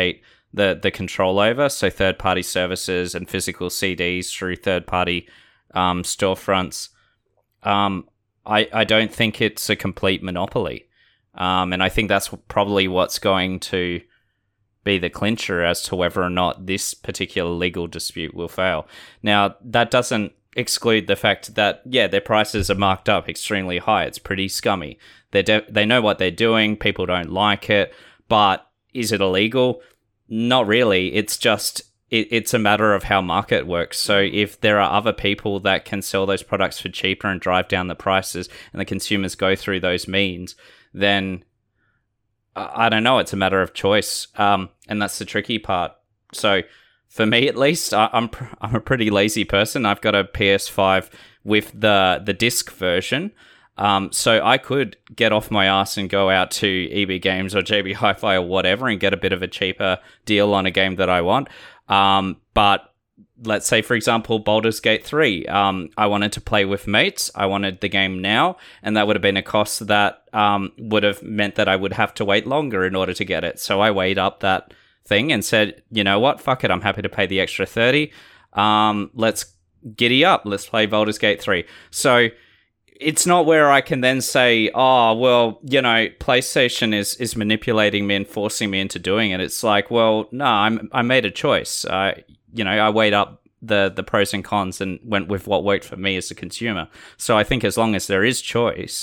the the control over. So third party services and physical C Ds through third party um, storefronts. Um, I I don't think it's a complete monopoly, um, and I think that's probably what's going to be the clincher as to whether or not this particular legal dispute will fail. Now, that doesn't exclude the fact that, yeah, their prices are marked up extremely high. It's pretty scummy. They de- they know what they're doing. People don't like it. But is it illegal? Not really. It's just, it, it's a matter of how market works. So if there are other people that can sell those products for cheaper and drive down the prices, and the consumers go through those means, then I don't know. It's a matter of choice, um, and that's the tricky part. So, for me at least, I, I'm pr- I'm a pretty lazy person. I've got a P S five with the the disc version, um, so I could get off my ass and go out to E B Games or J B Hi-Fi or whatever and get a bit of a cheaper deal on a game that I want. Um, but let's say, for example, Baldur's Gate three. Um, I wanted to play with mates. I wanted the game now, and that would have been a cost that um, would have meant that I would have to wait longer in order to get it. So I weighed up that thing and said, you know what, fuck it, I'm happy to pay the extra thirty. Um, let's giddy up. Let's play Baldur's Gate three. So it's not where I can then say, oh, well, you know, PlayStation is, is manipulating me and forcing me into doing it. It's like, well, no, I'm, I made a choice. I, you know, I weighed up the, the pros and cons and went with what worked for me as a consumer. So I think as long as there is choice,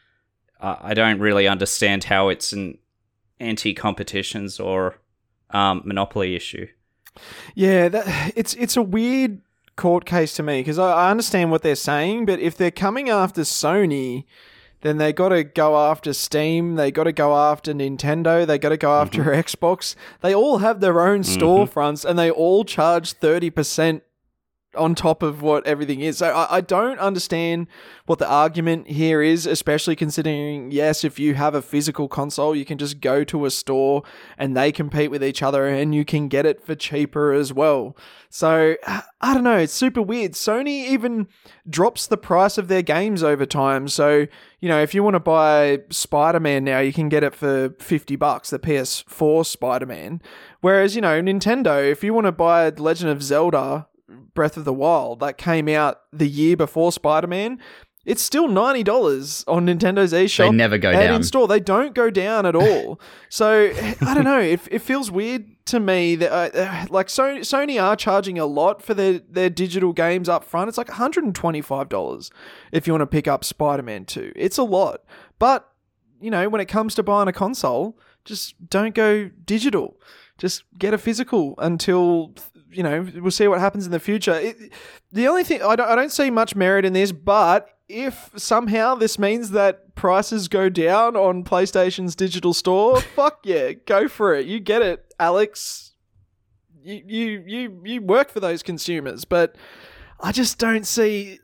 uh, I don't really understand how it's an anti-competitions or um, monopoly issue. Yeah, that, it's it's a weird court case to me because I, I understand what they're saying, but if they're coming after Sony, then they got to go after Steam, they got to go after Nintendo, they got to go after mm-hmm. Xbox. They all have their own mm-hmm. storefronts, and they all charge thirty percent on top of what everything is. So I, I don't understand what the argument here is, especially considering, yes, if you have a physical console, you can just go to a store and they compete with each other and you can get it for cheaper as well. So I don't know, it's super weird. Sony even drops the price of their games over time. So, you know, if you want to buy Spider-Man now, you can get it for fifty bucks, the P S four Spider-Man. Whereas, you know, Nintendo, if you want to buy The Legend of Zelda Breath of the Wild that came out the year before Spider-Man, it's still ninety dollars on Nintendo's eShop. They never go and down. In store. They don't go down at all. So, I don't know. It, it feels weird to me that, uh, like, Sony, Sony are charging a lot for their, their digital games up front. It's like one hundred twenty-five dollars if you want to pick up Spider-Man two. It's a lot. But, you know, when it comes to buying a console, just don't go digital. Just get a physical until, you know, we'll see what happens in the future. It, the only thing, I don't, I don't see much merit in this, but if somehow this means that prices go down on PlayStation's digital store, fuck yeah, go for it. You get it, Alex. You, you, you, you work for those consumers, but I just don't see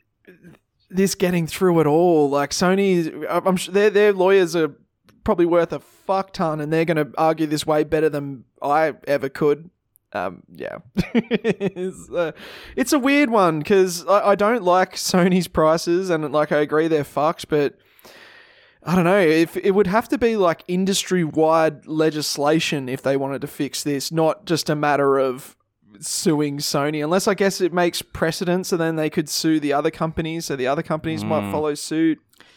this getting through at all. Like Sony, I'm sure their, their lawyers are probably worth a fuck ton, and they're going to argue this way better than I ever could. Um, yeah, it's, uh, it's a weird one because I, I don't like Sony's prices, and like I agree they're fucked, but I don't know, if it would have to be like industry-wide legislation if they wanted to fix this, not just a matter of suing Sony, unless I guess it makes precedent, so then they could sue the other companies, so the other companies mm. might follow suit.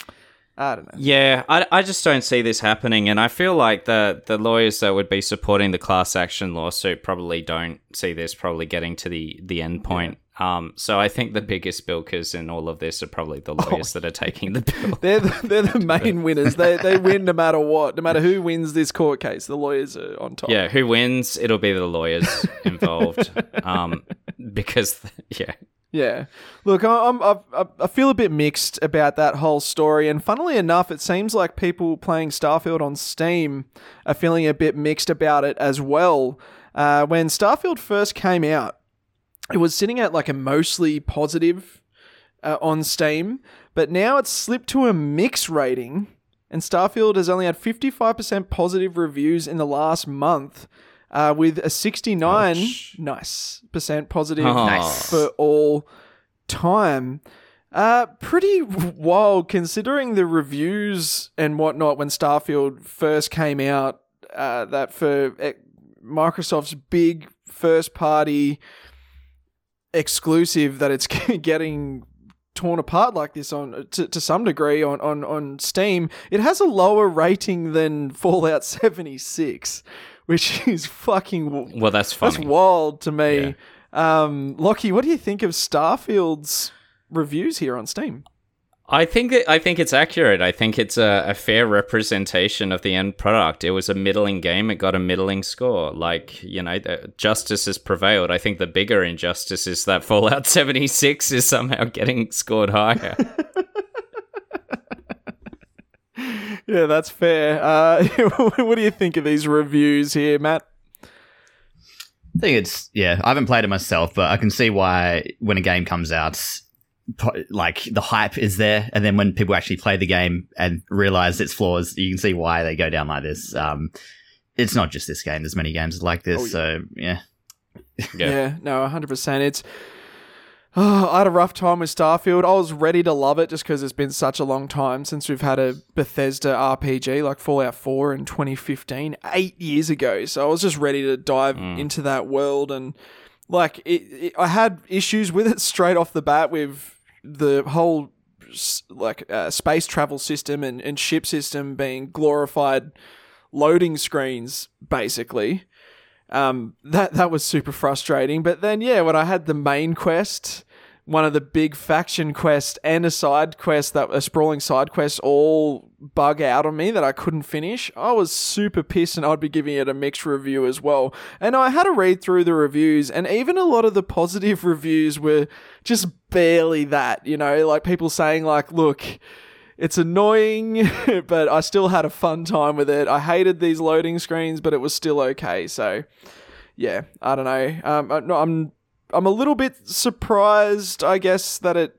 I don't know. Yeah, I, I just don't see this happening, and I feel like the, the lawyers that would be supporting the class action lawsuit probably don't see this probably getting to the, the end point. Yeah. Um, so I think the biggest bilkers in all of this are probably the lawyers oh. that are taking the bill. they're the, they're the main winners. They they win no matter what. No matter who wins this court case, the lawyers are on top. Yeah, who wins, it'll be the lawyers involved. um, because, yeah. Yeah. Look, I'm, I, I feel a bit mixed about that whole story. And funnily enough, it seems like people playing Starfield on Steam are feeling a bit mixed about it as well. Uh, when Starfield first came out, it was sitting at like a mostly positive uh, on Steam. But now it's slipped to a mixed rating. And Starfield has only had fifty-five percent positive reviews in the last month. Uh, with a sixty-nine Ouch. nice percent positive oh. for all time. Uh, pretty wild considering the reviews and whatnot when Starfield first came out. Uh, that for Microsoft's big first-party exclusive that it's getting torn apart like this on to, to some degree on, on, on Steam, it has a lower rating than Fallout seventy-six, which is fucking well, that's funny. That's wild to me. Yeah. Um, Lockie, what do you think of Starfield's reviews here on Steam? I think that, I think it's accurate. I think it's a, a fair representation of the end product. It was a middling game. It got a middling score. Like, you know, justice has prevailed. I think the bigger injustice is that Fallout seventy-six is somehow getting scored higher. Yeah, that's fair. Uh, what do you think of these reviews here, Matt? I think it's, yeah, I haven't played it myself, but I can see why when a game comes out, like the hype is there, and then when people actually play the game and realize its flaws, you can see why they go down like this. Um, it's not just this game. There's many games like this. Oh, yeah. So yeah. yeah, yeah, no, one hundred percent. It's oh, I had a rough time with Starfield. I was ready to love it just because it's been such a long time since we've had a Bethesda R P G like Fallout four in twenty fifteen, eight years ago. So I was just ready to dive mm. into that world, and like it, it, I had issues with it straight off the bat with the whole like uh, space travel system and, and ship system being glorified loading screens, basically. Um, that that was super frustrating. But then, yeah, when I had the main quest, one of the big faction quests, and a side quest, that a sprawling side quest, all bug out on me that I couldn't finish, I was super pissed, and I'd be giving it a mixed review as well. And I had to read through the reviews, and even a lot of the positive reviews were just barely that, you know, like people saying like, look, it's annoying, but I still had a fun time with it. I hated these loading screens, but it was still okay. So, yeah, I don't know. Um, I- no, I'm I'm a little bit surprised, I guess, that it...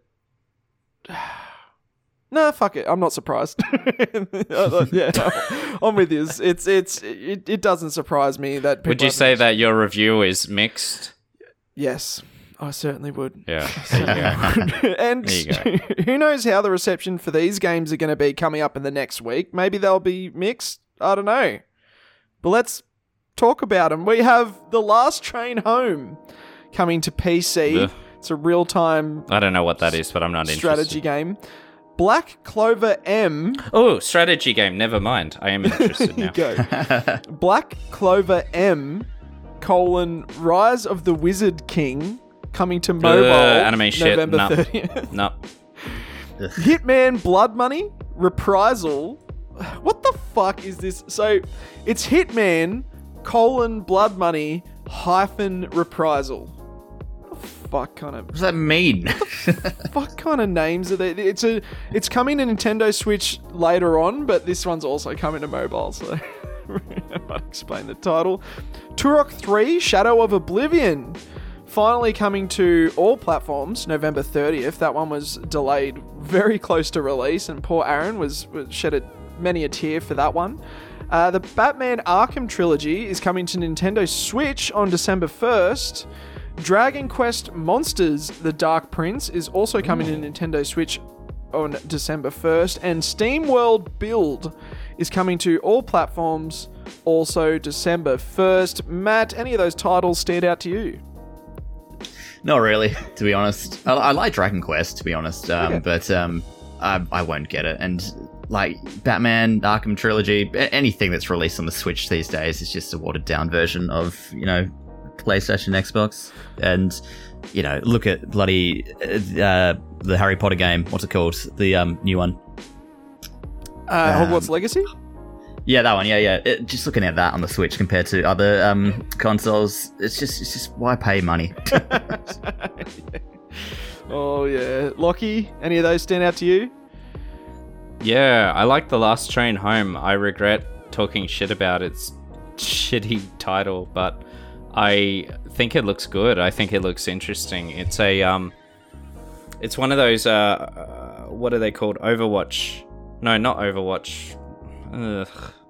Nah, fuck it. I'm not surprised. Yeah, I'm with you. It's it's it, it doesn't surprise me that people... Would you say that your review is mixed? Yes, I certainly would. Yeah. Certainly and who knows how the reception for these games are going to be coming up in the next week. Maybe they'll be mixed. I don't know. But let's talk about them. We have The Last Train Home coming to P C. Ugh. It's a real-time... I don't know what that is, but I'm not strategy interested. game. Black Clover M. Oh, strategy game. Never mind. I am interested now. Go. Black Clover M, colon, Rise of the Wizard King, coming to mobile uh, anime November shit. thirtieth. No. no. Hitman Blood Money, Reprisal. What the fuck is this? So, it's Hitman, colon, Blood Money, hyphen, Reprisal. Fuck kind of... What does that mean? Fuck kind of names are there? It's a, it's coming to Nintendo Switch later on, but this one's also coming to mobile, so I might explain the title. Turok three, Shadow of Oblivion, finally coming to all platforms November thirtieth. That one was delayed very close to release, and poor Aaron was, was shed a, many a tear for that one. Uh, the Batman Arkham Trilogy is coming to Nintendo Switch on December first. Dragon Quest Monsters, The Dark Prince, is also coming Ooh. to Nintendo Switch on December first. And SteamWorld Build is coming to all platforms also December first. Matt, any of those titles stand out to you? Not really, to be honest. I, I like Dragon Quest, to be honest, um, okay. but um, I, I won't get it. And like Batman, Arkham Trilogy, anything that's released on the Switch these days is just a watered-down version of, you know, PlayStation, Xbox. And, you know, look at bloody uh, the Harry Potter game. What's it called? The um, new one. Uh, um, Hogwarts Legacy? Yeah, that one. Yeah, yeah. It, just looking at that on the Switch compared to other um, consoles, it's just, it's just why pay money? Oh yeah, Lockie. Any of those stand out to you? Yeah, I like The Last Train Home. I regret talking shit about its shitty title, but I think it looks good. I think it looks interesting. It's a um, it's one of those uh, uh what are they called? Overwatch? No, not Overwatch. Ugh.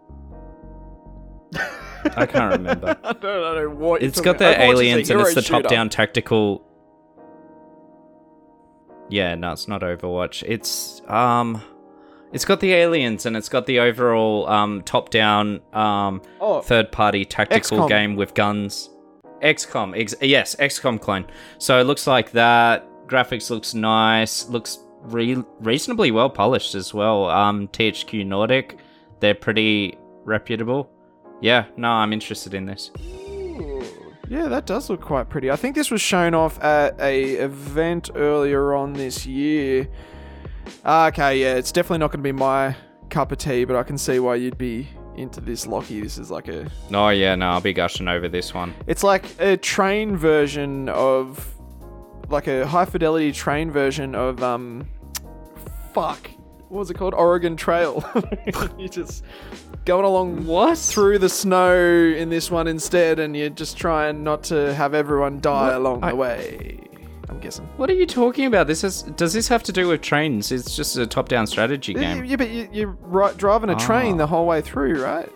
I can't remember. I don't know what. It's got the aliens and it's the top-down tactical. Yeah, no, it's not Overwatch. It's um, It's got the aliens and it's got the overall um, top-down um, Oh, third-party tactical X COM. game with guns. X COM, ex- yes, X COM clone. So it looks like that. Graphics looks nice. Looks re- reasonably well polished as well. Um, T H Q Nordic, they're pretty reputable. Yeah, no, I'm interested in this. yeah, that does look quite pretty. I think this was shown off at a event earlier on this year. Okay, yeah, it's definitely not going to be my cup of tea, but I can see why you'd be into this, Lockie. This is like a... Oh, yeah, no, I'll be gushing over this one. It's like a train version of... Like a high-fidelity train version of, um... Fuck. What was it called? Oregon Trail. You're just going along What? through the snow in this one instead, and you're just trying not to have everyone die What? along I- the way. I'm guessing. What are you talking about? This is. Does this have to do with trains? It's just a top-down strategy Yeah, game. yeah, but you, you're ri- driving a train Ah. the whole way through, right?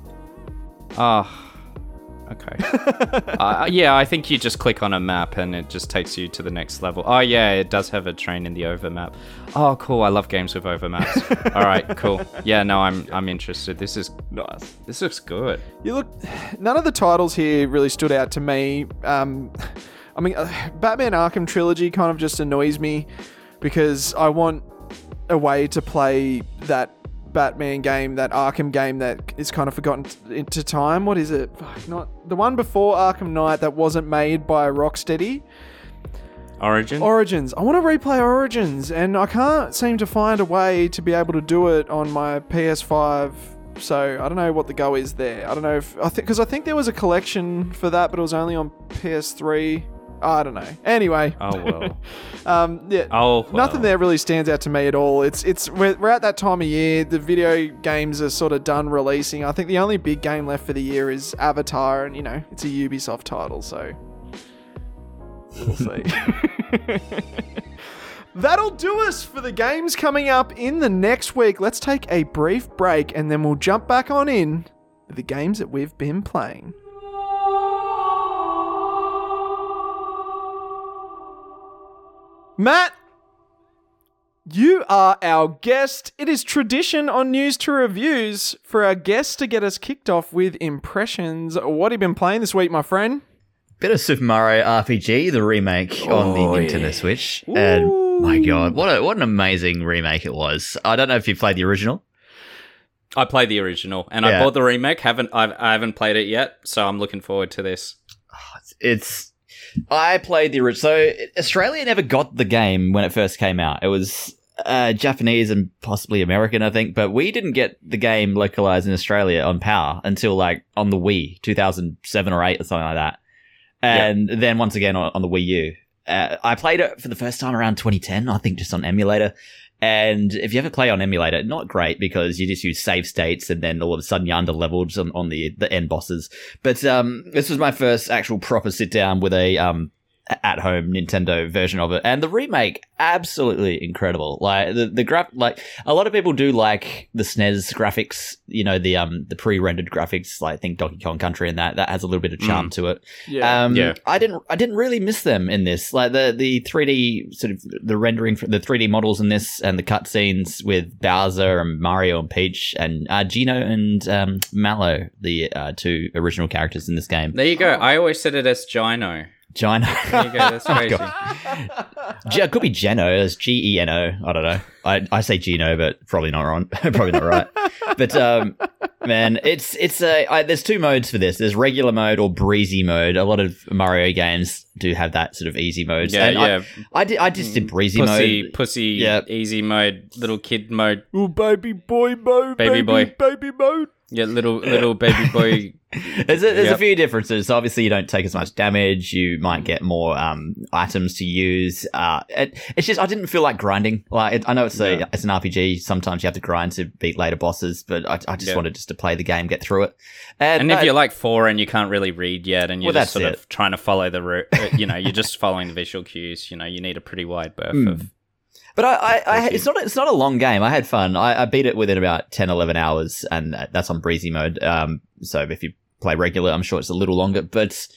Ah, okay. uh, yeah, I think you just click on a map and it just takes you to the next level. Oh yeah, it does have a train in the over map. Oh, cool. I love games with over maps. All right, cool. Yeah, no, I'm I'm interested. This is Nice. this looks good. You look. None of the titles here really stood out to me. Um, I mean, uh, Batman Arkham Trilogy kind of just annoys me because I want a way to play that Batman game, that Arkham game that is kind of forgotten t- into time. What is it? Fuck, not the one before Arkham Knight that wasn't made by Rocksteady. Origin. Origins. I want to replay Origins, and I can't seem to find a way to be able to do it on my P S five. So I don't know what the go is there. I don't know if I think because I think there was a collection for that, but it was only on P S three. I don't know. Anyway. oh well. um. Yeah. Oh. Well. Nothing there really stands out to me at all. It's it's we're, we're at that time of year. The video games are sort of done releasing. I think the only big game left for the year is Avatar, and you know it's a Ubisoft title, so we'll see. That'll do us for the games coming up in the next week. Let's take a brief break, and then we'll jump back on in with the games that we've been playing. Matt, you are our guest. It is tradition on News to Reviews for our guests to get us kicked off with impressions. What have you been playing this week, my friend? Bit of Super Mario R P G, the remake on the Oh, Nintendo yeah. Switch. And my god, what a, what an amazing remake it was. I don't know if you played the original. I played the original and Yeah. I bought the remake. Haven't I've, I haven't played it yet, so I'm looking forward to this. It's I played the original. So Australia never got the game when it first came out. It was uh, Japanese and possibly American, I think, but we didn't get the game localized in Australia on Power until like on the Wii, two thousand seven or eight or something like that. And then once again on, on the Wii U. Uh, I played it for the first time around twenty ten, I think, just on emulator. And if you ever play on emulator, not great because you just use save states and then all of a sudden you're under leveled on, on the, the end bosses. But um, this was my first actual proper sit down with a um, at home Nintendo version of it. And the remake, absolutely incredible. Like the, the graph, like a lot of people do like the S N E S graphics, you know, the um the pre-rendered graphics, like I think Donkey Kong Country and that, that has a little bit of charm Mm. to it. Yeah. Um, Yeah. I didn't, I didn't really miss them in this. Like the, the three D sort of the rendering for the three D models in this and the cutscenes with Bowser and Mario and Peach and uh, Gino and um, Mallow, the uh, two original characters in this game. There you go. I always said it as Gino. Gino. There you go. That's crazy. G- it could be Geno. It's G E N O. I don't know. I, I say Geno, but probably not wrong. Probably not right. But um, man, it's it's a. I, there's two modes for this. There's regular mode or breezy mode. A lot of Mario games do have that sort of easy mode. Yeah, And yeah. I, I did. I just did breezy Pussy, mode. pussy, Yeah. easy mode, little kid mode. Oh, baby boy mode. Baby boy. Baby mode. Yeah, little little baby boy. There's, a, there's a Yep. few differences. So obviously, you don't take as much damage. You might get more um, items to use. Uh, it, it's just I didn't feel like grinding. Like it, I know it's a Yeah. it's an R P G. Sometimes you have to grind to beat later bosses, but I, I just Yeah. wanted just to play the game, get through it. And, And if uh, you're like four and you can't really read yet, and you're Well, just that's sort it. of trying to follow the route, uh, you know, you're just following the visual cues. You know, you need a pretty wide berth Mm. of. But I, I, I Thank you. it's not it's not a long game. I had fun. I, I beat it within about ten, eleven hours, and that's on breezy mode. Um, so if you play regular, I'm sure it's a little longer. But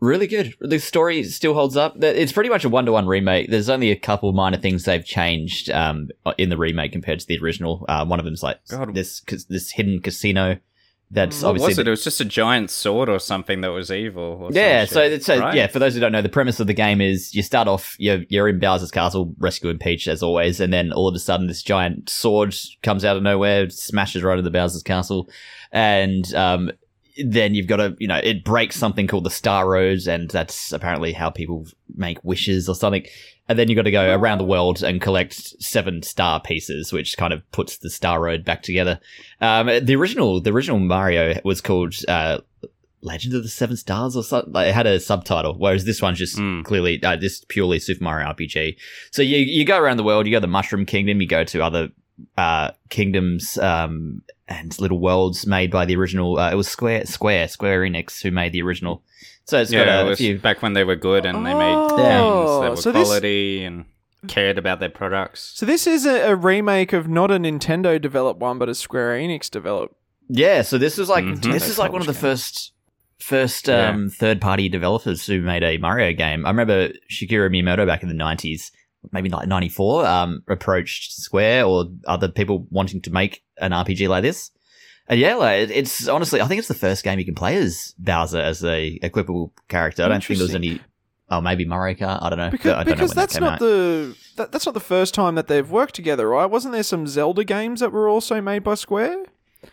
Really good. The story still holds up. It's pretty much a one-to-one remake. There's only a couple minor things they've changed um, in the remake compared to the original. Uh, one of them's like God. this this hidden casino. That's What obviously was it? the- It was just a giant sword or something that was evil. Or yeah. some So, shit, so right? yeah. For those who don't know, the premise of the game is you start off you're you're in Bowser's castle rescuing Peach as always, and then all of a sudden this giant sword comes out of nowhere, smashes right into Bowser's castle, and um. Then you've got to, you know, it breaks something called the Star Road, and that's apparently how people make wishes or something. And then you've got to go around the world and collect seven star pieces, which kind of puts the Star Road back together. Um, the original, the original Mario was called uh, Legend of the Seven Stars or something. Like, it had a subtitle, whereas this one's just Mm. clearly uh, just purely Super Mario R P G. So you you go around the world, you go to the Mushroom Kingdom, you go to other uh, kingdoms. Um, and little worlds made by the original. Uh, it was Square, Square, Square Enix who made the original. So it's Yeah, got it a was few. back when they were good and they made Oh, games that were so this- quality and cared about their products. So this is a, a remake of not a Nintendo developed one, but a Square Enix developed. Yeah, so this is like Mhm. this is like one of the Published game. first first Yeah. um, third party developers who made a Mario game. I remember Shigeru Miyamoto back in the nineties, maybe like ninety-four, um, approached Square or other people wanting to make an R P G like this. And yeah, like, it- it's honestly, I think it's the first game you can play as Bowser as a equipable character. I don't think there was any. Oh, maybe Mario Kart. I don't know. Because, I don't know because when that's that came not out. the that, that's not the first time that they've worked together, right? Wasn't there some Zelda games that were also made by Square?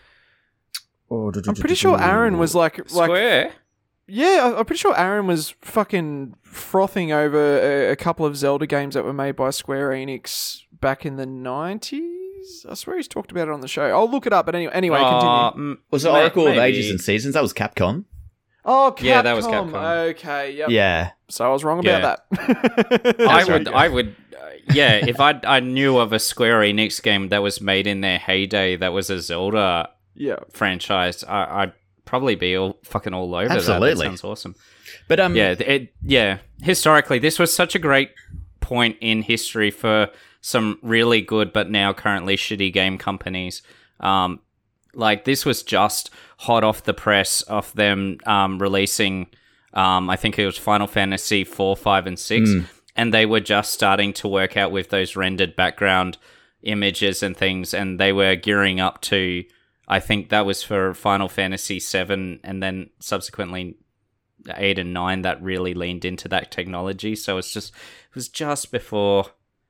I'm pretty sure Aaron was like like Square? yeah, I- I'm pretty sure Aaron was fucking frothing over a, a couple of Zelda games that were made by Square Enix back in the nineties. I swear he's talked about it on the show. I'll look it up, but anyway, anyway, Oh, continue. mm, Was it may- Oracle of maybe. Ages and Seasons? That was Capcom. Oh, Capcom. Yeah, that was Capcom. Okay, yep. Yeah. So I was wrong about Yeah. that. I That's would, right. I would, uh, yeah. If I I knew of a Square Enix game that was made in their heyday, that was a Zelda yeah. franchise, I, I'd probably be all fucking all over that. Absolutely. That sounds awesome. But um, Yeah, it, yeah. Historically, this was such a great point in history for some really good but now currently shitty game companies. Um, like this was just hot off the press of them um, releasing. Um, I think it was Final Fantasy four, five, and six, Mm. and they were just starting to work out with those rendered background images and things, and they were gearing up to. I think that was for Final Fantasy seven, and then subsequently eight and nine that really leaned into that technology. So it's just it was just before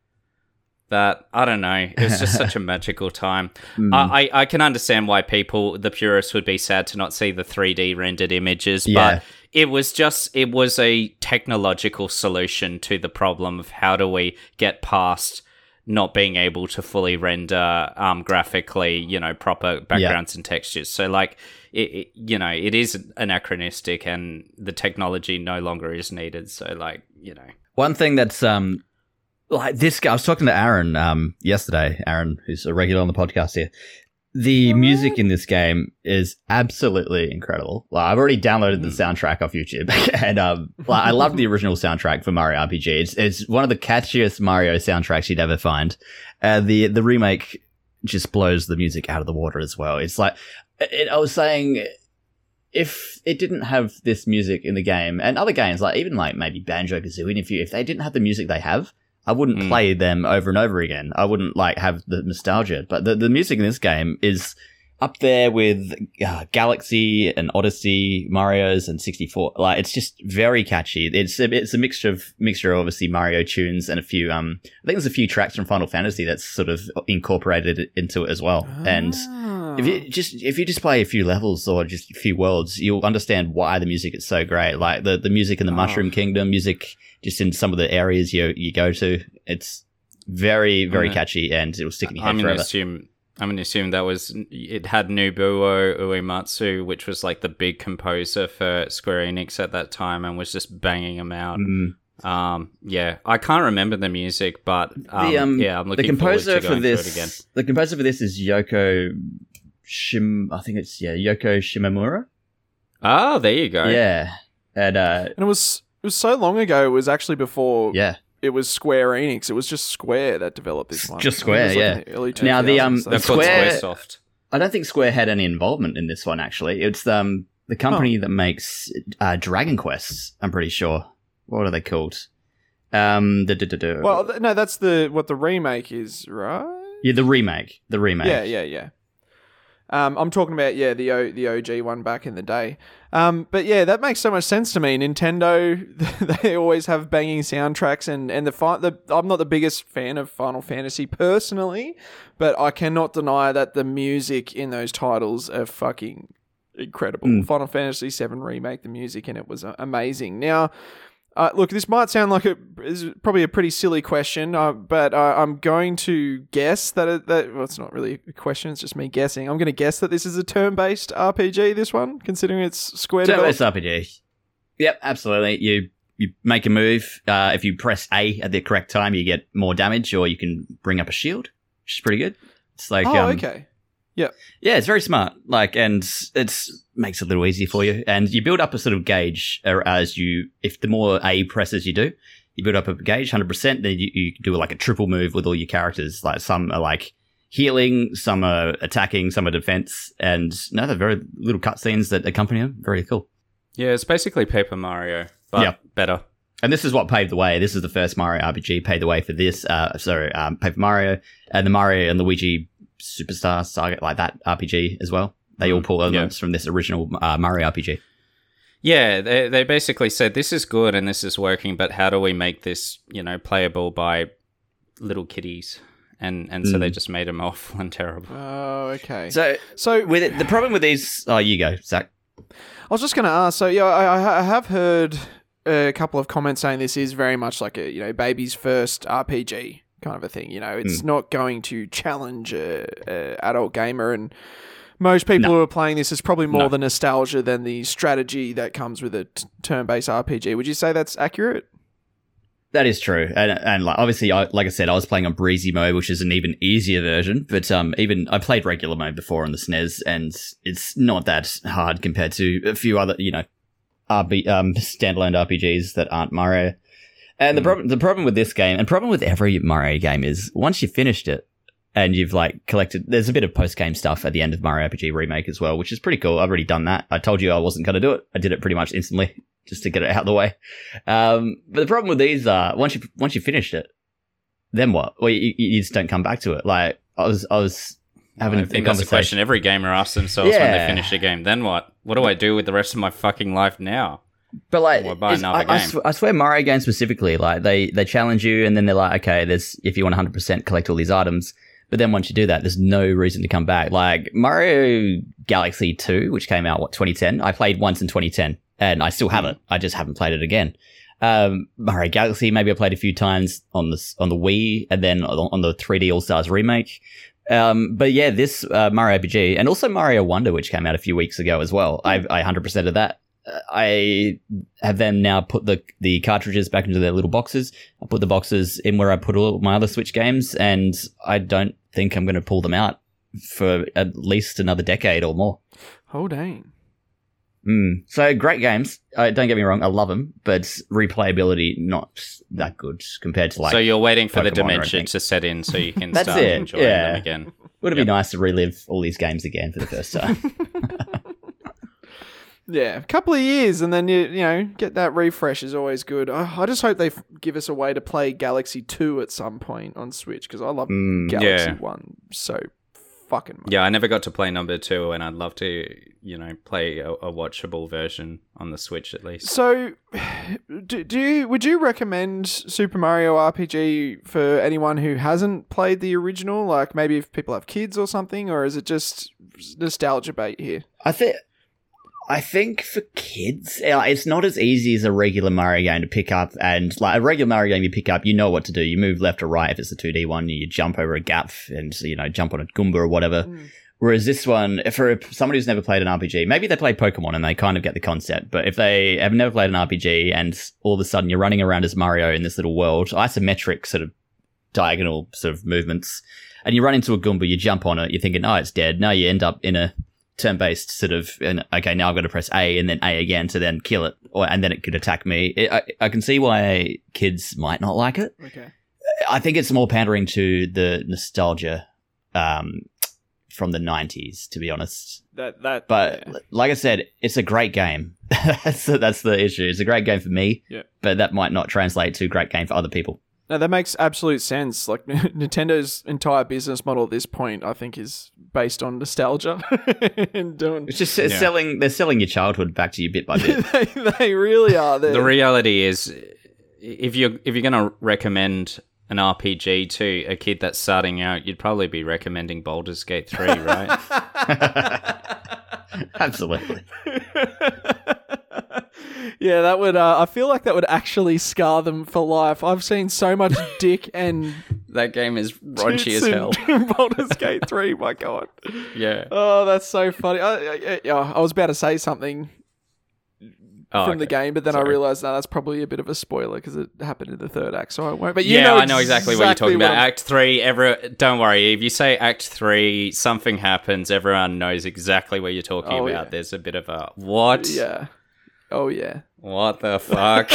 that. I don't know. It was just such a magical time. Mm. I, I I can understand why people, the purists, would be sad to not see the three D rendered images, Yeah. but it was just it was a technological solution to the problem of how do we get past not being able to fully render um, graphically, you know, proper backgrounds and textures. So, like, it, it, you know, it is anachronistic, and the technology no longer is needed. So, like, you know, One thing that's um like this guy, I was talking to Aaron um yesterday, Aaron, who's a regular on the podcast here. The music in this game is absolutely incredible. Like, I've already downloaded the soundtrack off YouTube, and um, like, I love the original soundtrack for Mario R P G. It's it's one of the catchiest Mario soundtracks you'd ever find. Uh, the the remake just blows the music out of the water as well. It's like it, I was saying, if it didn't have this music in the game and other games, like even like maybe Banjo-Kazooie, if you if they didn't have the music they have, I wouldn't Mm. play them over and over again. I wouldn't like have the nostalgia. But the, the music in this game is up there with uh, Galaxy and Odyssey, Mario's and sixty-four. Like, it's just very catchy. It's a, it's a mixture of mixture of obviously Mario tunes and a few. Um, I think there's a few tracks from Final Fantasy that's sort of incorporated into it as well. And Ah. if you just if you just play a few levels or just a few worlds, you'll understand why the music is so great. Like the, the music in the Oh. Mushroom Kingdom, music just in some of the areas you you go to. It's very very I'm gonna- catchy, and it'll stick in your head I'm going to forever. assume. I'm going to assume that was it had Nobuo Uematsu, which was like the big composer for Square Enix at that time, and was just banging them out. Mm. Um, yeah, I can't remember the music, but um, the um yeah, I'm the looking composer forward to for going this through it again. the composer for this is Yoko Shim. I think it's yeah Yoko Shimomura. Oh, there you go. Yeah, and uh And it was it was so long ago. It was actually before yeah. it was Square Enix. It was just Square that developed this one. Just I think it was, Square, like, in the early Now, the, um, two thousands, They're so- called Square- Squaresoft. I don't think Square had any involvement in this one, actually. It's um the company that makes uh, Dragon Quests. I'm pretty sure. What are they called? Um, da, da, da, da. Well, th- no, that's the what the remake is, right? yeah, the remake. The remake. Yeah, yeah, yeah. Um, I'm talking about yeah the o- the O G one back in the day. Um, but yeah, that makes so much sense to me. Nintendo, they always have banging soundtracks, and and the, fi- the I'm not the biggest fan of Final Fantasy personally, but I cannot deny that the music in those titles are fucking incredible. Mm. Final Fantasy seven remake, the music in it was uh, amazing. Now. Uh, look, this might sound like a is probably a pretty silly question, uh, but uh, I'm going to guess that it, that well, it's not really a question; it's just me guessing. I'm going to guess that this is a turn-based R P G. This one, considering it's Square. Turn-based R P G. Yep, absolutely. You you make a move. Uh, if you press A at the correct time, you get more damage, or you can bring up a shield, which is pretty good. It's like Oh, um, okay. Yep. Yeah, it's very smart. Like, and it's makes it a little easier for you. And you build up a sort of gauge uh, as you, if the more A presses you do, you build up a gauge, one hundred percent. Then you, you do like a triple move with all your characters. Like some are like healing, some are attacking, some are defense, and no, they're very little cutscenes that accompany them. Very cool. Yeah, it's basically Paper Mario, but Yeah. better. And this is what paved the way. This is the first Mario R P G paved the way for this. Uh, sorry, um, Paper Mario and the Mario and Luigi Superstar Saga, like that R P G as well. They all pull elements yeah. from this original uh, Mario R P G. Yeah, they they basically said this is good and this is working, but how do we make this, you know, playable by little kiddies? And and so mm. they just made them awful and terrible. Oh, okay. So so with it, the problem with these, oh, you go, Zach. I was just going to ask. So yeah, I, I have heard a couple of comments saying this is very much like a you know baby's first R P G kind of a thing. You know, it's mm. not going to challenge a, a adult gamer, and most people no. who are playing this is probably more no. the nostalgia than the strategy that comes with a t- turn-based R P G. Would you say that's accurate? That is true, and and like obviously, I, like I said, I was playing on breezy mode, which is an even easier version. But um, even I played regular mode before on the S N E S, and it's not that hard compared to a few other, you know, R B, um, standalone R P Gs that aren't Mario. And mm. the problem, the problem with this game, and problem with every Mario game, is once you've finished it and you've like collected, there's a bit of post game stuff at the end of Mario R P G Remake as well, which is pretty cool. I've already done that. I told you I wasn't going to do it. I did it pretty much instantly, just to get it out of the way. Um, but the problem with these are once you once you finished it, then what? Well, you, you just don't come back to it. Like I was, I was having I a think conversation. that's a question every gamer asks themselves yeah. when they finish a game. Then what? What do I do with the rest of my fucking life now? But like, or buy another I, I, game. sw- I swear, Mario games specifically, like they they challenge you, and then they're like, okay, there's if you want one hundred percent collect all these items. But then once you do that, there's no reason to come back. Like Mario Galaxy two, which came out, what, twenty ten? I played once in twenty ten, and I still have it. I just haven't played it again. Um, Mario Galaxy, maybe I played a few times on the, on the Wii, and then on the three D All-Stars remake. Um, but yeah, this uh, Mario R P G, and also Mario Wonder, which came out a few weeks ago as well. I, I one hundred percent of that. I have then now put the the cartridges back into their little boxes. I put the boxes in where I put all my other Switch games, and I don't think I'm going to pull them out for at least another decade or more. Oh, dang. Mm. So great games. Uh, don't get me wrong, I love them, but replayability not that good compared to like. So you're waiting for Pokemon the dementia to set in so you can That's start it. enjoying Yeah. them again. Would it Yep. be nice to relive all these games again for the first time? Yeah, a couple of years, and then you you know get that refresh is always good. I, I just hope they f- give us a way to play Galaxy two at some point on Switch, because I love Mm, Galaxy yeah. one so fucking much. Yeah, I never got to play number two, and I'd love to, you know, play a, a watchable version on the Switch at least. So, do, do you would you recommend Super Mario R P G for anyone who hasn't played the original? Like maybe if people have kids or something, or is it just nostalgia bait here? I think. I think for kids, uh, it's not as easy as a regular Mario game to pick up. And like a regular Mario game you pick up, you know what to do. You move left or right if it's a two D one. You jump over a gap and, you know, jump on a Goomba or whatever. Mm. Whereas this one, for somebody who's never played an R P G, maybe they played Pokemon and they kind of get the concept. But if they have never played an R P G and all of a sudden you're running around as Mario in this little world, isometric sort of diagonal sort of movements, and you run into a Goomba, you jump on it, you're thinking, oh, it's dead. No, you end up in a turn-based sort of, and okay, now I've got to press A and then A again to then kill it, or and then it could attack me. It, I, I can see why kids might not like it. Okay. I think it's more pandering to the nostalgia um, from the nineties, to be honest. that that. But yeah. like I said, it's a great game. that's, the, that's the issue. It's a great game for me, Yeah. but that might not translate to a great game for other people. No, that makes absolute sense. Like Nintendo's entire business model at this point, I think, is based on nostalgia and doing. It's just Yeah. selling. They're selling your childhood back to you bit by bit. they, they really are. They're- The reality is, if you're if you're going to recommend an R P G to a kid that's starting out, you'd probably be recommending Baldur's Gate three, right? Absolutely. Yeah, that would. Uh, I feel like that would actually scar them for life. I've seen so much dick and That game is raunchy tits as hell. in Baldur's Gate three. My God. Yeah. Oh, that's so funny. I, I, I, I was about to say something Oh, from the okay. game, but then I Sorry. realised no, that's probably a bit of a spoiler because it happened in the third act, so I won't. But you yeah, know I know exactly what you're talking about. I'm- Act three, every, don't worry. If you say Act three, something happens, everyone knows exactly what you're talking Oh, about. yeah. There's a bit of a, what? Yeah. Oh yeah. What the fuck?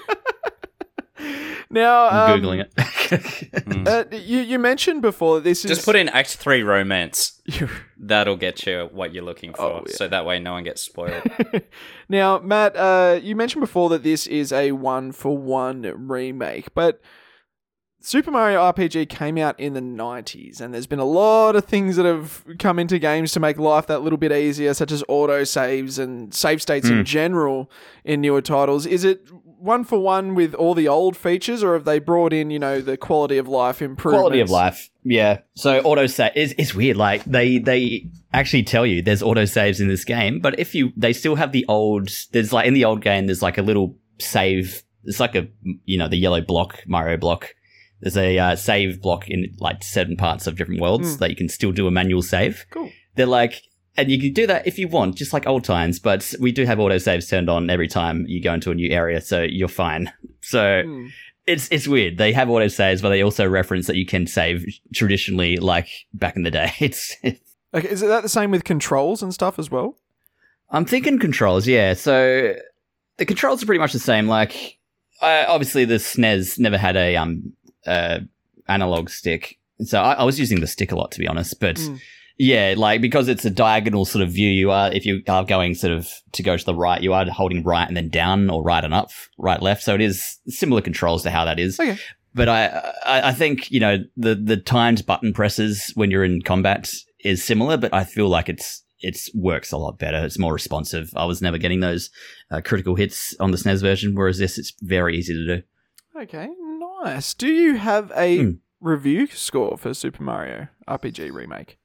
Now, I'm um, Googling it. Uh, you you mentioned before that this is Just put in Act three romance. You- That'll get you what you're looking for. Oh, yeah. So that way no one gets spoiled. Now, Matt, uh, you mentioned before that this is a one-for-one remake, but Super Mario R P G came out in the nineties, and there's been a lot of things that have come into games to make life that little bit easier, such as auto-saves and save states in general in newer titles. Is it one-for-one with all the old features, or have they brought in, you know, the quality of life improvements? Quality of life, yeah. So auto save is it's weird. Like they they actually tell you there's auto saves in this game, but if you they still have the old. There's like in the old game, there's like a little save. It's like a you know the yellow block Mario block. There's a uh, save block in like certain parts of different worlds Mm. that you can still do a manual save. Cool. They're like. And you can do that if you want, just like old times, but we do have autosaves turned on every time you go into a new area, so you're fine. So Hmm. it's it's weird. They have autosaves, but they also reference that you can save traditionally like back in the day. It's Okay, is that the same with controls and stuff as well? I'm thinking controls, yeah. So the controls are pretty much the same. Like uh, obviously the S N E S never had a um uh analog stick. So I, I was using the stick a lot to be honest, but Mm. yeah, like because it's a diagonal sort of view, you are if you are going sort of to go to the right, you are holding right and then down or right and up, right left. So it is similar controls to how that is. Okay. But I, I I think you know the the timed button presses when you're in combat is similar, but I feel like it's it's works a lot better. It's more responsive. I was never getting those uh, critical hits on the S N E S version, whereas this it's very easy to do. Okay, nice. Do you have a Hmm. review score for Super Mario R P G Remake?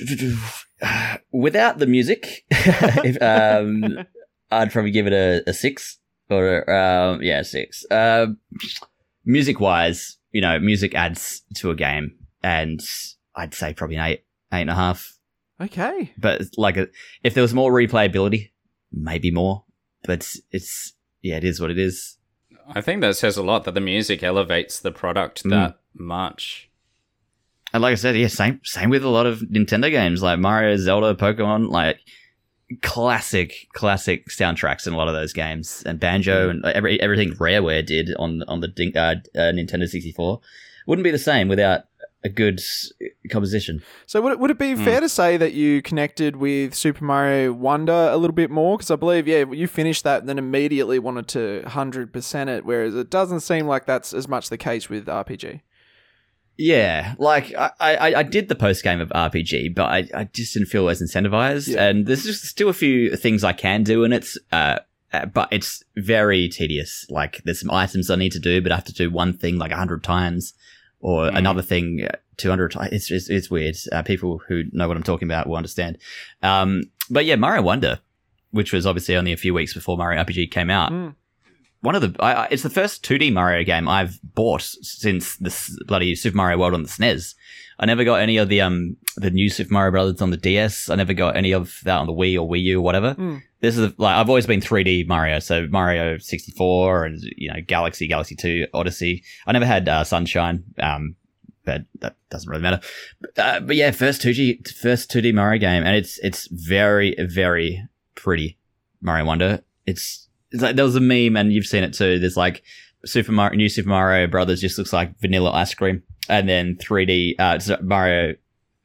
Without the music, if, um, I'd probably give it a, a six or um, yeah, a six. Uh, music wise, you know, music adds to a game, and I'd say probably an eight, eight and a half. Okay. But like, a, if there was more replayability, maybe more. But it's yeah, it is what it is. I think that says a lot that the music elevates the product Mm. that much. And like I said, yeah, same same with a lot of Nintendo games like Mario, Zelda, Pokemon, like classic classic soundtracks in a lot of those games. And Banjo and every everything Rareware did on on the Ding- uh, uh, Nintendo sixty-four wouldn't be the same without a good composition. So would it, would it be fair to say that you connected with Super Mario Wonder a little bit more? Because I believe, yeah, you finished that and then immediately wanted to one hundred percent it, whereas it doesn't seem like that's as much the case with R P G. Yeah, like I, I, I did the post game of R P G, but I, I just didn't feel as incentivized. Yeah. And there's just still a few things I can do, and it's uh, uh, but it's very tedious. Like there's some items I need to do, but I have to do one thing like a hundred times, or Mm. another thing two hundred times. It's it's, it's weird. Uh, people who know what I'm talking about will understand. Um, but yeah, Mario Wonder, which was obviously only a few weeks before Mario R P G came out. Mm. One of the, I, I, it's the first two D Mario game I've bought since this bloody Super Mario World on the S N E S. I never got any of the um the new Super Mario Brothers on the D S. I never got any of that on the Wii or Wii U or whatever. Mm. This is like I've always been three D Mario, so Mario sixty-four and you know Galaxy, Galaxy two, Odyssey. I never had uh, Sunshine, um, but that doesn't really matter. Uh, but yeah, first two D first two D Mario game, and it's it's very very pretty. Mario Wonder. It's It's like there was a meme, and you've seen it too. There's like Super Mario, new Super Mario Brothers just looks like vanilla ice cream, and then three D uh, so Mario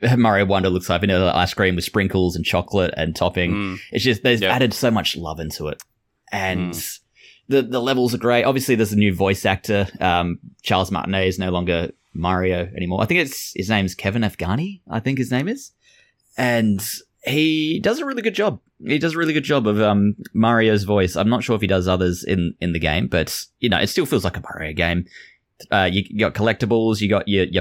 Mario Wonder looks like vanilla ice cream with sprinkles and chocolate and topping. Mm. It's just they've Yep. added so much love into it, and Mm. the the levels are great. Obviously, there's a new voice actor. Um, Charles Martinet is no longer Mario anymore. I think it's his name's Kevin Afghani. I think his name is, and he does a really good job. He does a really good job of um, Mario's voice. I'm not sure if he does others in in the game, but you know, it still feels like a Mario game. Uh, you, you got collectibles. You got your your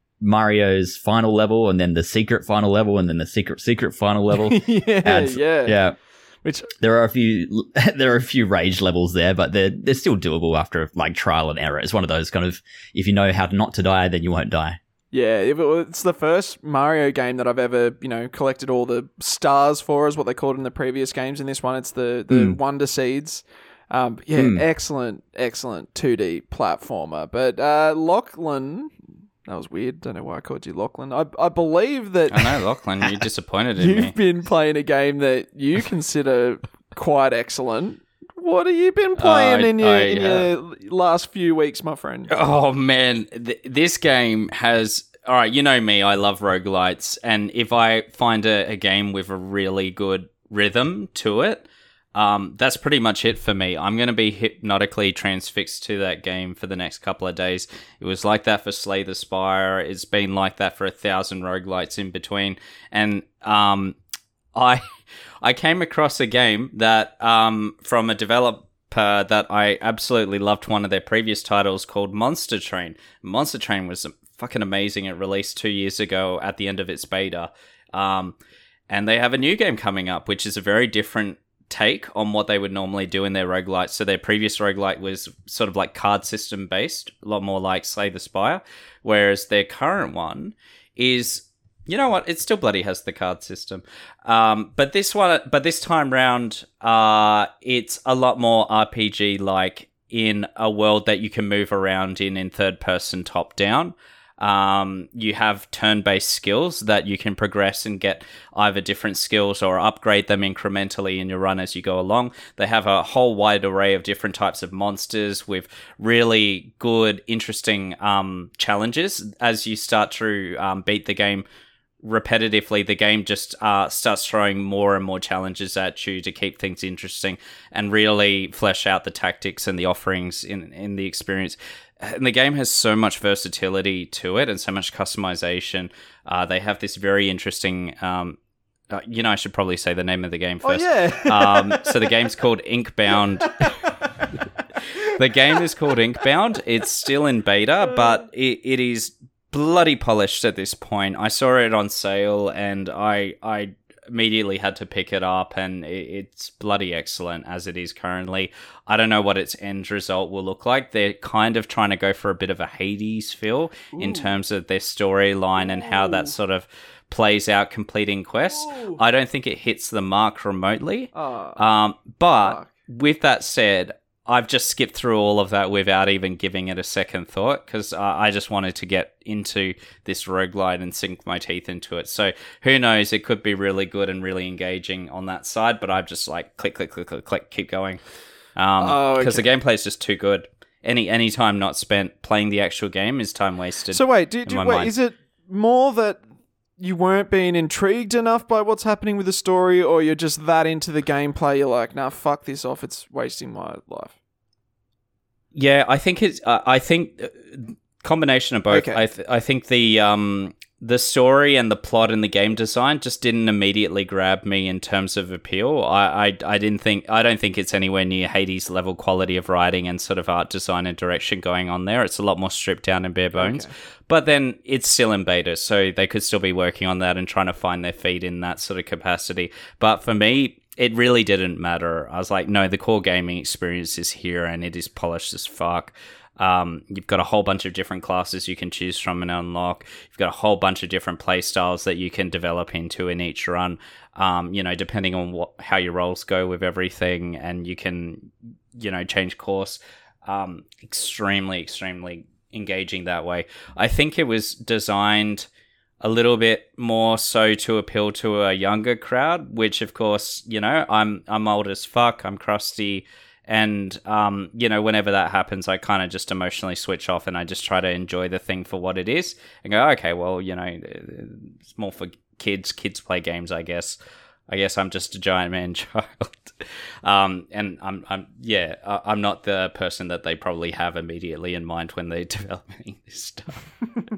Mario's final level, and then the secret final level, and then the secret secret final level. yeah, And- yeah, Yeah, Which there are a few there are a few rage levels there, but they're they're still doable after like trial and error. It's one of those kind of, if you know how not to die, then you won't die. yeah, if it, it's the first Mario game that I've ever you know collected all the stars for, is what they called it in the previous games. In this one, it's the the Mm. Wonder Seeds. Um, yeah, Mm. excellent, excellent two D platformer. But uh, Lachlan, that was weird. Don't know why I called you Lachlan. I I believe that I know, Lachlan, you disappointed in you've me. been playing a game that you consider quite excellent. What have you been playing Uh, in your I, in your last few weeks, my friend? Oh man, Th- this game has. All right, you know me, I love roguelites, and if I find a, a game with a really good rhythm to it, um, that's pretty much it for me. I'm going to be hypnotically transfixed to that game for the next couple of days. It was like that for Slay the Spire. It's been like that for a thousand roguelites in between, and um, I I came across a game that um, from a developer that I absolutely loved, one of their previous titles, called Monster Train. Monster Train was fucking amazing. It released two years ago at the end of its beta. Um, and they have a new game coming up, which is a very different take on what they would normally do in their roguelites. So their previous roguelite was sort of like card system based, a lot more like Slay the Spire, whereas their current one is, you know what, it still bloody has the card system. Um, but this one, but this time round, uh, it's a lot more R P G like, in a world that you can move around in in third person top down. Um, you have turn-based skills that you can progress and get either different skills or upgrade them incrementally in your run as you go along. They have a whole wide array of different types of monsters with really good, interesting um, challenges. As you start to um, beat the game repetitively, the game just uh, starts throwing more and more challenges at you to keep things interesting and really flesh out the tactics and the offerings in, in the experience. And the game has so much versatility to it and so much customization. Uh, they have this very interesting, um, uh, you know, I should probably say the name of the game Oh first. yeah. Um, so the game's called Inkbound. The game is called Inkbound. It's still in beta, but it, it is bloody polished at this point. I saw it on sale and I I immediately had to pick it up, and it, it's bloody excellent as it is currently. I don't know what its end result will look like. They're kind of trying to go for a bit of a Hades feel Ooh. in terms of their storyline and how that sort of plays out completing quests. Ooh. I don't think it hits the mark remotely. Oh, um, but fuck. with that said, I've just skipped through all of that without even giving it a second thought because uh, I just wanted to get into this roguelite and sink my teeth into it. So who knows, it could be really good and really engaging on that side, but I'm just like click, click, click, click, click, keep going. Um, Oh, because okay. the gameplay is just too good. Any any time not spent playing the actual game is time wasted. So wait, do, in do, my wait, mind. is it more that you weren't being intrigued enough by what's happening with the story, or you're just that into the gameplay, you're like, nah, fuck this off, it's wasting my life? Yeah, I think it's. Uh, I think uh, combination of both. Okay. I th- I think the um the story and the plot and the game design just didn't immediately grab me in terms of appeal. I I, I didn't think. I don't think it's anywhere near Hades level quality of writing and sort of art design and direction going on there. It's a lot more stripped down and bare bones. Okay. But then it's still in beta, so they could still be working on that and trying to find their feet in that sort of capacity. But for me, it really didn't matter. I was like, no, the core gaming experience is here and it is polished as fuck. Um, you've got a whole bunch of different classes you can choose from and unlock. You've got a whole bunch of different play styles that you can develop into in each run, um, you know, depending on what how your roles go with everything. And you can, you know, change course. Um, extremely, extremely engaging that way. I think it was designed a little bit more so to appeal to a younger crowd, which of course, you know, I'm I'm old as fuck, I'm crusty, And, um, you know, whenever that happens, I kind of just emotionally switch off and I just try to enjoy the thing for what it is and go, okay, well, you know, it's more for kids. Kids play games, I guess. I guess I'm just a giant man child. um, and I'm, I'm, yeah, I'm not the person that they probably have immediately in mind when they're developing this stuff.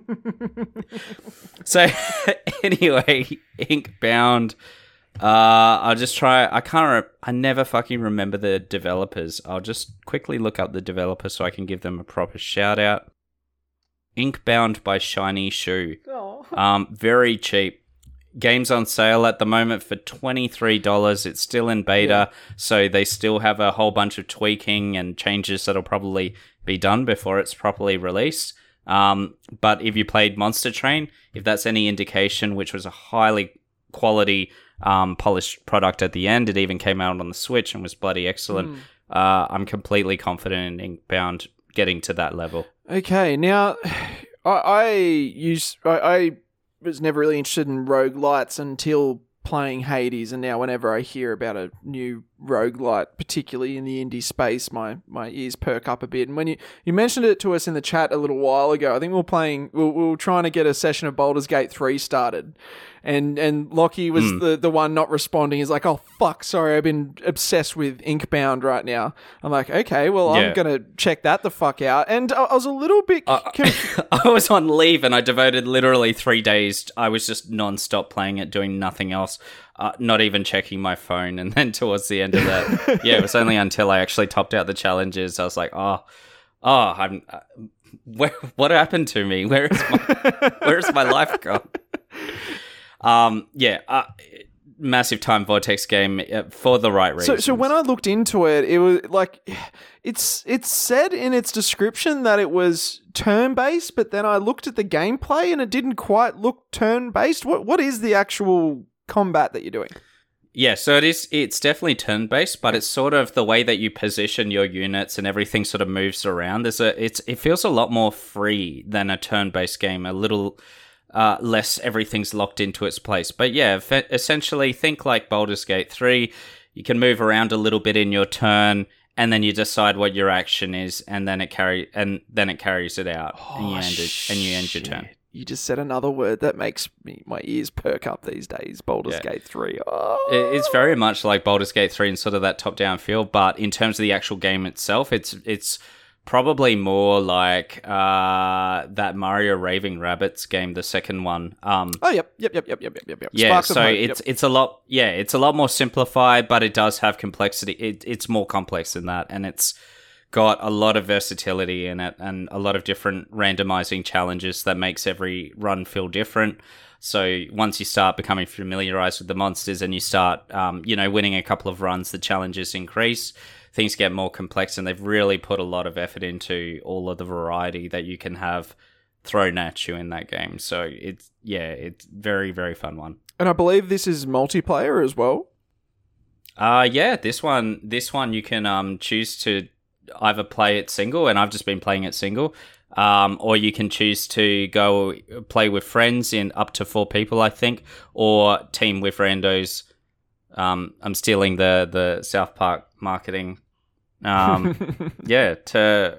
So, anyway, Inkbound. Uh, I'll just try. I can't. Re- I never fucking remember the developers. I'll just quickly look up the developers so I can give them a proper shout out. Inkbound by Shiny Shoe. Oh. Um, very cheap. Game's on sale at the moment for twenty-three dollars. It's still in beta, yeah. So they still have a whole bunch of tweaking and changes that'll probably be done before it's properly released. Um, but if you played Monster Train, if that's any indication, which was a highly quality um, polished product at the end, it even came out on the Switch and was bloody excellent. Mm. Uh, I'm completely confident in Inkbound getting to that level. Okay, now I, I use I. I was never really interested in roguelites until playing Hades, and now whenever I hear about a new roguelite, particularly in the indie space, my, my ears perk up a bit. And when you, you mentioned it to us in the chat a little while ago, I think we were playing, we were, we were trying to get a session of Baldur's Gate three started, and and Lockie was mm. the, the one not responding. He's like, oh fuck, sorry, I've been obsessed with Inkbound right now. I'm like, okay, well, yeah. I'm going to check that the fuck out. And I, I was a little bit... Uh, conf- I was on leave and I devoted literally three days. I was just non-stop playing it, doing nothing else. Uh, not even checking my phone. And then towards the end of that, yeah, it was only until I actually topped out the challenges. I was like, oh, oh, I'm, uh, where, what happened to me? Where is my, where is my life gone? Um, yeah, uh, massive time vortex game uh, for the right reasons. So, so when I looked into it, it was like, it's it's said in its description that it was turn-based, but then I looked at the gameplay and it didn't quite look turn-based. What what is the actual combat that you're doing? Yeah, so it is. It's definitely turn-based, but it's sort of the way that you position your units and everything sort of moves around. There's a. It's it feels a lot more free than a turn-based game. A little. Uh, less everything's locked into its place. But yeah, f- essentially think like Baldur's Gate three. You can move around a little bit in your turn, and then you decide what your action is, and then it carry and then it carries it out, oh, and you end it, and you end your turn. You just said another word that makes me my ears perk up these days. Baldur's yeah. Gate three. Oh. It's very much like Baldur's Gate three in sort of that top-down feel, but in terms of the actual game itself, it's it's. Probably more like uh, that Mario Raving Rabbids game, the second one. Um, oh, yep, yep, yep, yep, yep, yep, yep. Yeah, Sparks so of Hope, it's yep. it's a lot. Yeah, it's a lot more simplified, but it does have complexity. It, it's more complex than that, and it's got a lot of versatility in it, and a lot of different randomizing challenges that makes every run feel different. So once you start becoming familiarized with the monsters, and you start, um, you know, winning a couple of runs, the challenges increase. Things get more complex, and they've really put a lot of effort into all of the variety that you can have thrown at you in that game. So it's, yeah, it's very, very fun one. And I believe this is multiplayer as well. Uh, yeah, this one, this one you can um choose to either play it single, and I've just been playing it single, um, or you can choose to go play with friends in up to four people, I think, or team with randos. Um, I'm stealing the, the South Park marketing. Um, yeah, to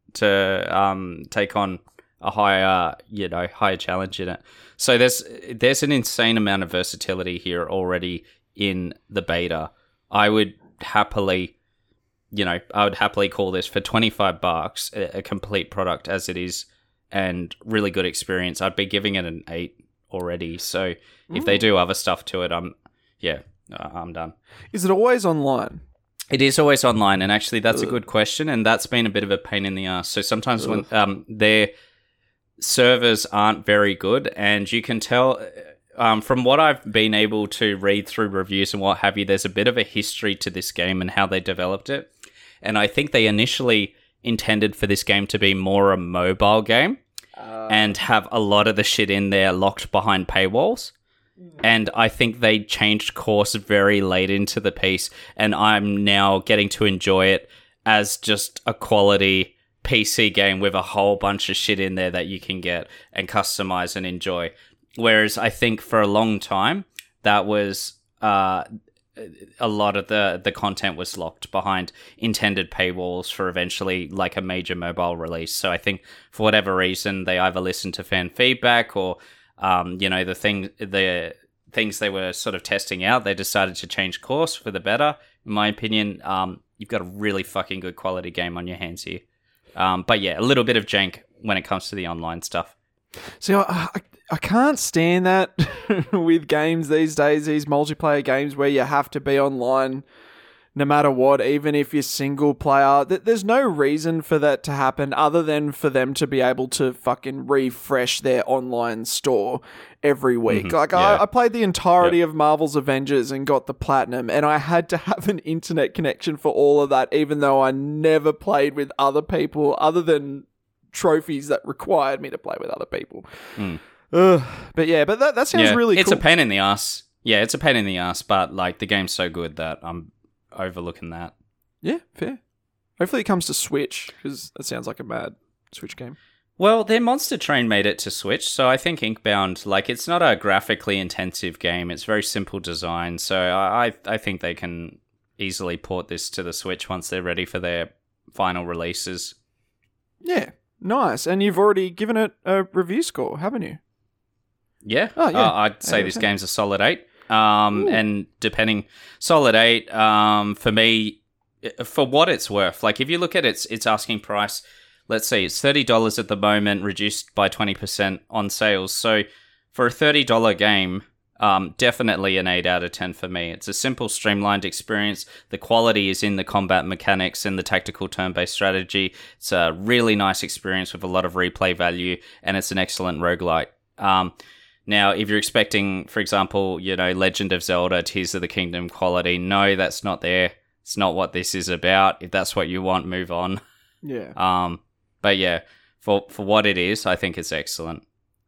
to um take on a higher, you know, higher challenge in it. So there's there's an insane amount of versatility here already in the beta. I would happily, you know, I would happily call this for twenty-five bucks a, a complete product as it is, and really good experience. I'd be giving it an eight already. So if they do other stuff to it, I'm yeah, I'm done. Is it always online? It is always online, and actually that's Ugh. a good question, and that's been a bit of a pain in the ass. So sometimes Ugh. when um, their servers aren't very good, and you can tell um, from what I've been able to read through reviews and what have you, there's a bit of a history to this game and how they developed it. And I think they initially intended for this game to be more a mobile game uh. and have a lot of the shit in there locked behind paywalls. And I think they changed course very late into the piece, and I'm now getting to enjoy it as just a quality P C game with a whole bunch of shit in there that you can get and customize and enjoy. Whereas I think for a long time, that was uh, a lot of the, the content was locked behind intended paywalls for eventually like a major mobile release. So I think for whatever reason, they either listened to fan feedback or, um, you know, the thing, the things they were sort of testing out, they decided to change course for the better. In my opinion, um, you've got a really fucking good quality game on your hands here. Um, but yeah, a little bit of jank when it comes to the online stuff. See, I, I, I can't stand that with games these days, these multiplayer games where you have to be online no matter what, even if you're single player. There's no reason for that to happen other than for them to be able to fucking refresh their online store every week. Mm-hmm. Like, yeah. I, I played the entirety yep. of Marvel's Avengers and got the platinum, and I had to have an internet connection for all of that, even though I never played with other people other than trophies that required me to play with other people. Mm. Ugh. But yeah, but that, that sounds yeah, really it's cool. a pain in the ass. Yeah, it's a pain in the ass, but like the game's so good that I'm overlooking that. Yeah, fair. Hopefully it comes to Switch, because that sounds like a mad Switch game. Well, their Monster Train made it to Switch, so I think Inkbound, like, it's not a graphically intensive game. It's very simple design, so I I think they can easily port this to the Switch once they're ready for their final releases. Yeah, nice. And you've already given it a review score, haven't you? Yeah, oh, yeah. Uh, I'd say yeah, this okay. game's a solid eight. Um, and depending, solid eight. Um, for me, for what it's worth, like if you look at its its asking price, let's see, it's thirty dollars at the moment, reduced by twenty percent on sales. So for a thirty dollars game, um, definitely an eight out of ten for me. It's a simple, streamlined experience. The quality is in the combat mechanics and the tactical turn-based strategy. It's a really nice experience with a lot of replay value, and it's an excellent roguelite. Um, Now, if you're expecting, for example, you know, Legend of Zelda, Tears of the Kingdom quality, no, that's not there. It's not what this is about. If that's what you want, move on. Yeah. Um, but yeah, for for what it is, I think it's excellent.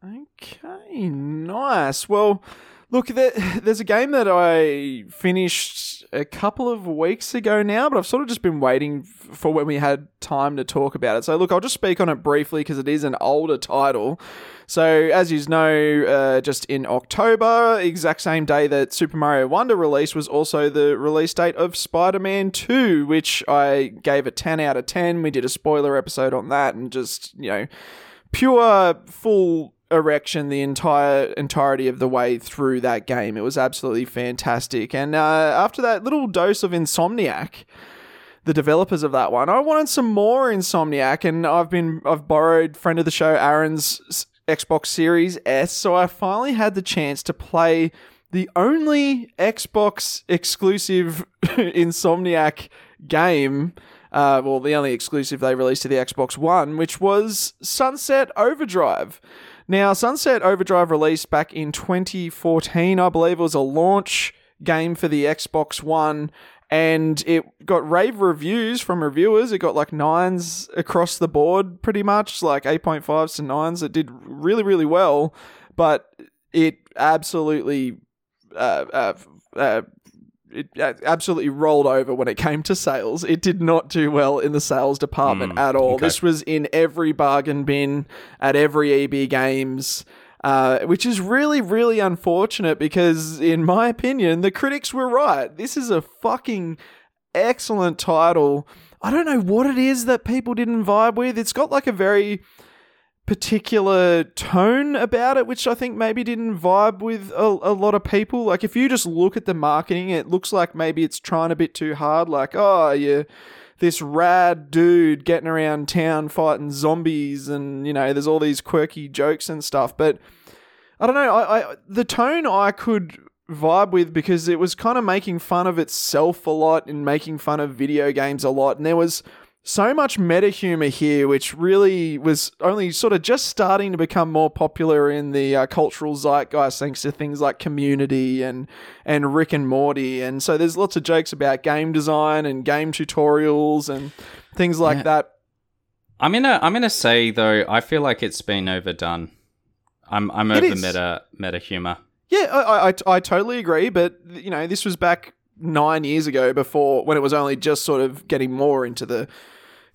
Okay, nice. Well, look, there, there's a game that I finished a couple of weeks ago now, but I've sort of just been waiting f- for when we had time to talk about it. So, look, I'll just speak on it briefly because it is an older title. So, as you know, uh, just in October, exact same day that Super Mario Wonder released, was also the release date of Spider-Man two, which I gave a ten out of ten. We did a spoiler episode on that and just, you know, pure, full erection the entire entirety of the way through that game. It was absolutely fantastic. And uh, after that little dose of Insomniac, the developers of that one, I wanted some more Insomniac, and I've been I've borrowed friend of the show Aaron's Xbox Series S, so I finally had the chance to play the only Xbox exclusive Insomniac game. Uh, well, the only exclusive they released to the Xbox One, which was Sunset Overdrive. Now, Sunset Overdrive released back in twenty fourteen, I believe it was a launch game for the Xbox One, and it got rave reviews from reviewers. It got like nines across the board, pretty much, like eight point fives to nines. It did really, really well, but it absolutely... Uh, uh, uh, It absolutely rolled over when it came to sales. It did not do well in the sales department mm, at all. okay. This was in every bargain bin at every E B Games, uh, which is really, really unfortunate because, in my opinion, the critics were right. This is a fucking excellent title. I don't know what it is that people didn't vibe with. It's got like a very particular tone about it, which I think maybe didn't vibe with a, a lot of people. Like, if you just look at the marketing, it looks like maybe it's trying a bit too hard. Like, oh, you're this rad dude getting around town fighting zombies, and, you know, there's all these quirky jokes and stuff. But I don't know, I, I the tone I could vibe with because it was kind of making fun of itself a lot and making fun of video games a lot, and there was so much meta humor here, which really was only sort of just starting to become more popular in the uh, cultural zeitgeist thanks to things like Community and, and Rick and Morty. And so there's lots of jokes about game design and game tutorials and things like yeah. that. I'm gonna I'm gonna say though, I feel like it's been overdone. I'm I'm It over is. meta meta humor. Yeah, I, I, I totally agree. But, you know, this was back nine years ago before, when it was only just sort of getting more into the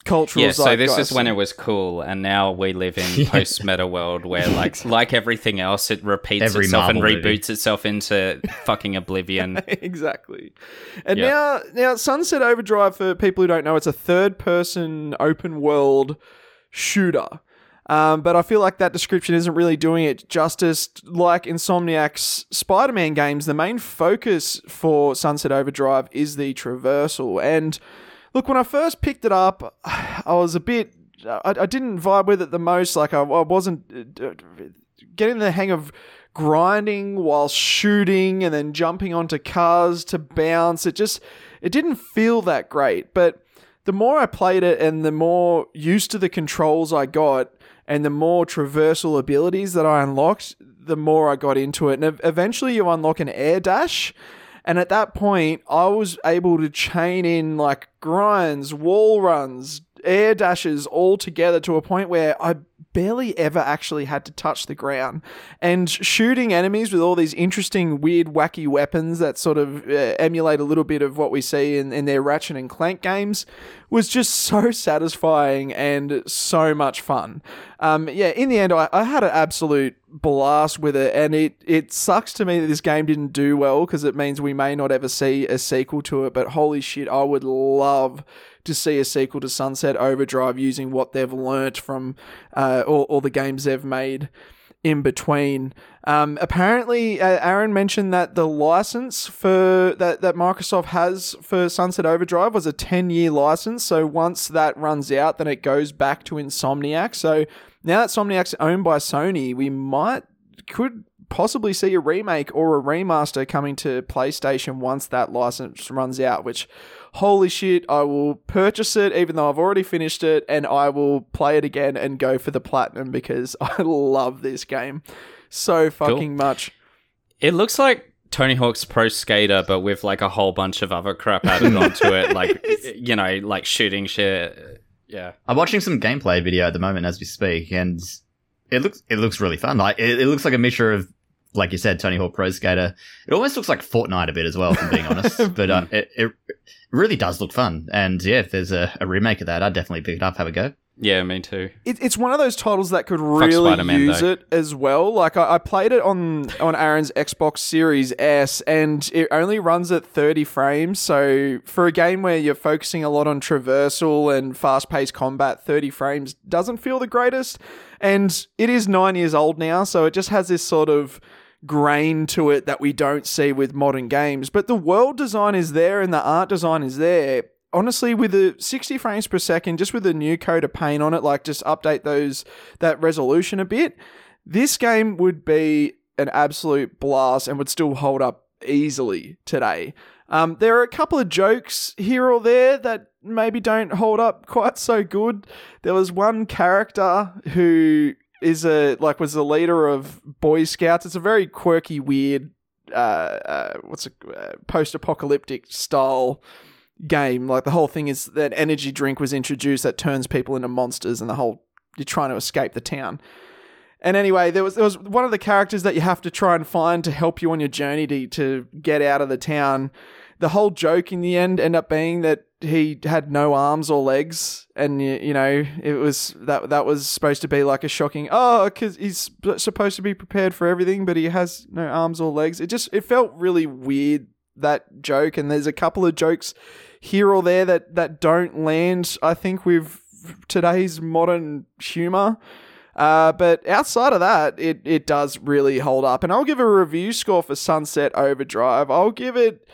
cultural Yeah, so this zeitgeist. is when it was cool, and now we live in post-meta world where, like, like everything else, it repeats Every itself and Marvel movie. reboots itself into fucking oblivion. Exactly. And Yep. now, now Sunset Overdrive, for people who don't know, it's a third-person open-world shooter. Um, but I feel like that description isn't really doing it justice. Like Insomniac's Spider-Man games, the main focus for Sunset Overdrive is the traversal. And look, when I first picked it up, I was a bit... I, I didn't vibe with it the most. Like, I, I wasn't uh, getting the hang of grinding while shooting and then jumping onto cars to bounce. It just... It didn't feel that great. But the more I played it and the more used to the controls I got, and the more traversal abilities that I unlocked, the more I got into it. And eventually you unlock an air dash. And at that point, I was able to chain in like grinds, wall runs, air dashes all together to a point where I barely ever actually had to touch the ground. And shooting enemies with all these interesting, weird, wacky weapons that sort of uh, emulate a little bit of what we see in, in their Ratchet and Clank games was just so satisfying and so much fun. Um, yeah, in the end, I, I had an absolute blast with it, and it, it sucks to me that this game didn't do well because it means we may not ever see a sequel to it, but holy shit, I would love to see a sequel to Sunset Overdrive using what they've learnt from uh, all, all the games they've made in between. Um, apparently, uh, Aaron mentioned that the license for that, that Microsoft has for Sunset Overdrive was a ten-year license. So once that runs out, then it goes back to Insomniac. So now that Insomniac's owned by Sony, we might could possibly see a remake or a remaster coming to PlayStation once that license runs out, which, holy shit, I will purchase it even though I've already finished it, and I will play it again and go for the platinum because I love this game so fucking Cool. much. It looks like Tony Hawk's Pro Skater, but with like a whole bunch of other crap added onto it, like, you know, like shooting shit. Yeah. I'm watching some gameplay video at the moment as we speak, and it looks it looks really fun. Like it, it looks like a mixture of, like you said, Tony Hawk Pro Skater. It almost looks like Fortnite a bit as well, if I'm being honest. But uh, it, it really does look fun. And yeah, if there's a, a remake of that, I'd definitely pick it up, have a go. Yeah, me too. It, it's one of those titles that could really Spider-Man, use though. it as well. Like I, I played it on on Aaron's Xbox Series S, and it only runs at thirty frames. So for a game where you're focusing a lot on traversal and fast-paced combat, thirty frames doesn't feel the greatest. And it is nine years old now, so it just has this sort of grain to it that we don't see with modern games. But the world design is there and the art design is there. Honestly, with the sixty frames per second, just with the new coat of paint on it, like just update those that resolution a bit, this game would be an absolute blast and would still hold up easily today. Um, there are a couple of jokes here or there that maybe don't hold up quite so good. There was one character who is a like was the leader of Boy Scouts. It's a very quirky, weird, uh, uh, what's a uh, post-apocalyptic style game. Like the whole thing is that energy drink was introduced that turns people into monsters, and the whole you're trying to escape the town. And anyway, there was there was one of the characters that you have to try and find to help you on your journey to to get out of the town. The whole joke in the end ended up being that he had no arms or legs, and you, you know it was that that was supposed to be like a shocking oh because he's supposed to be prepared for everything, but he has no arms or legs. It just it felt really weird, that joke, and there's a couple of jokes here or there that that don't land, I think, with today's modern humor. Uh, but outside of that, it, it does really hold up. And I'll give a review score for Sunset Overdrive. I'll give it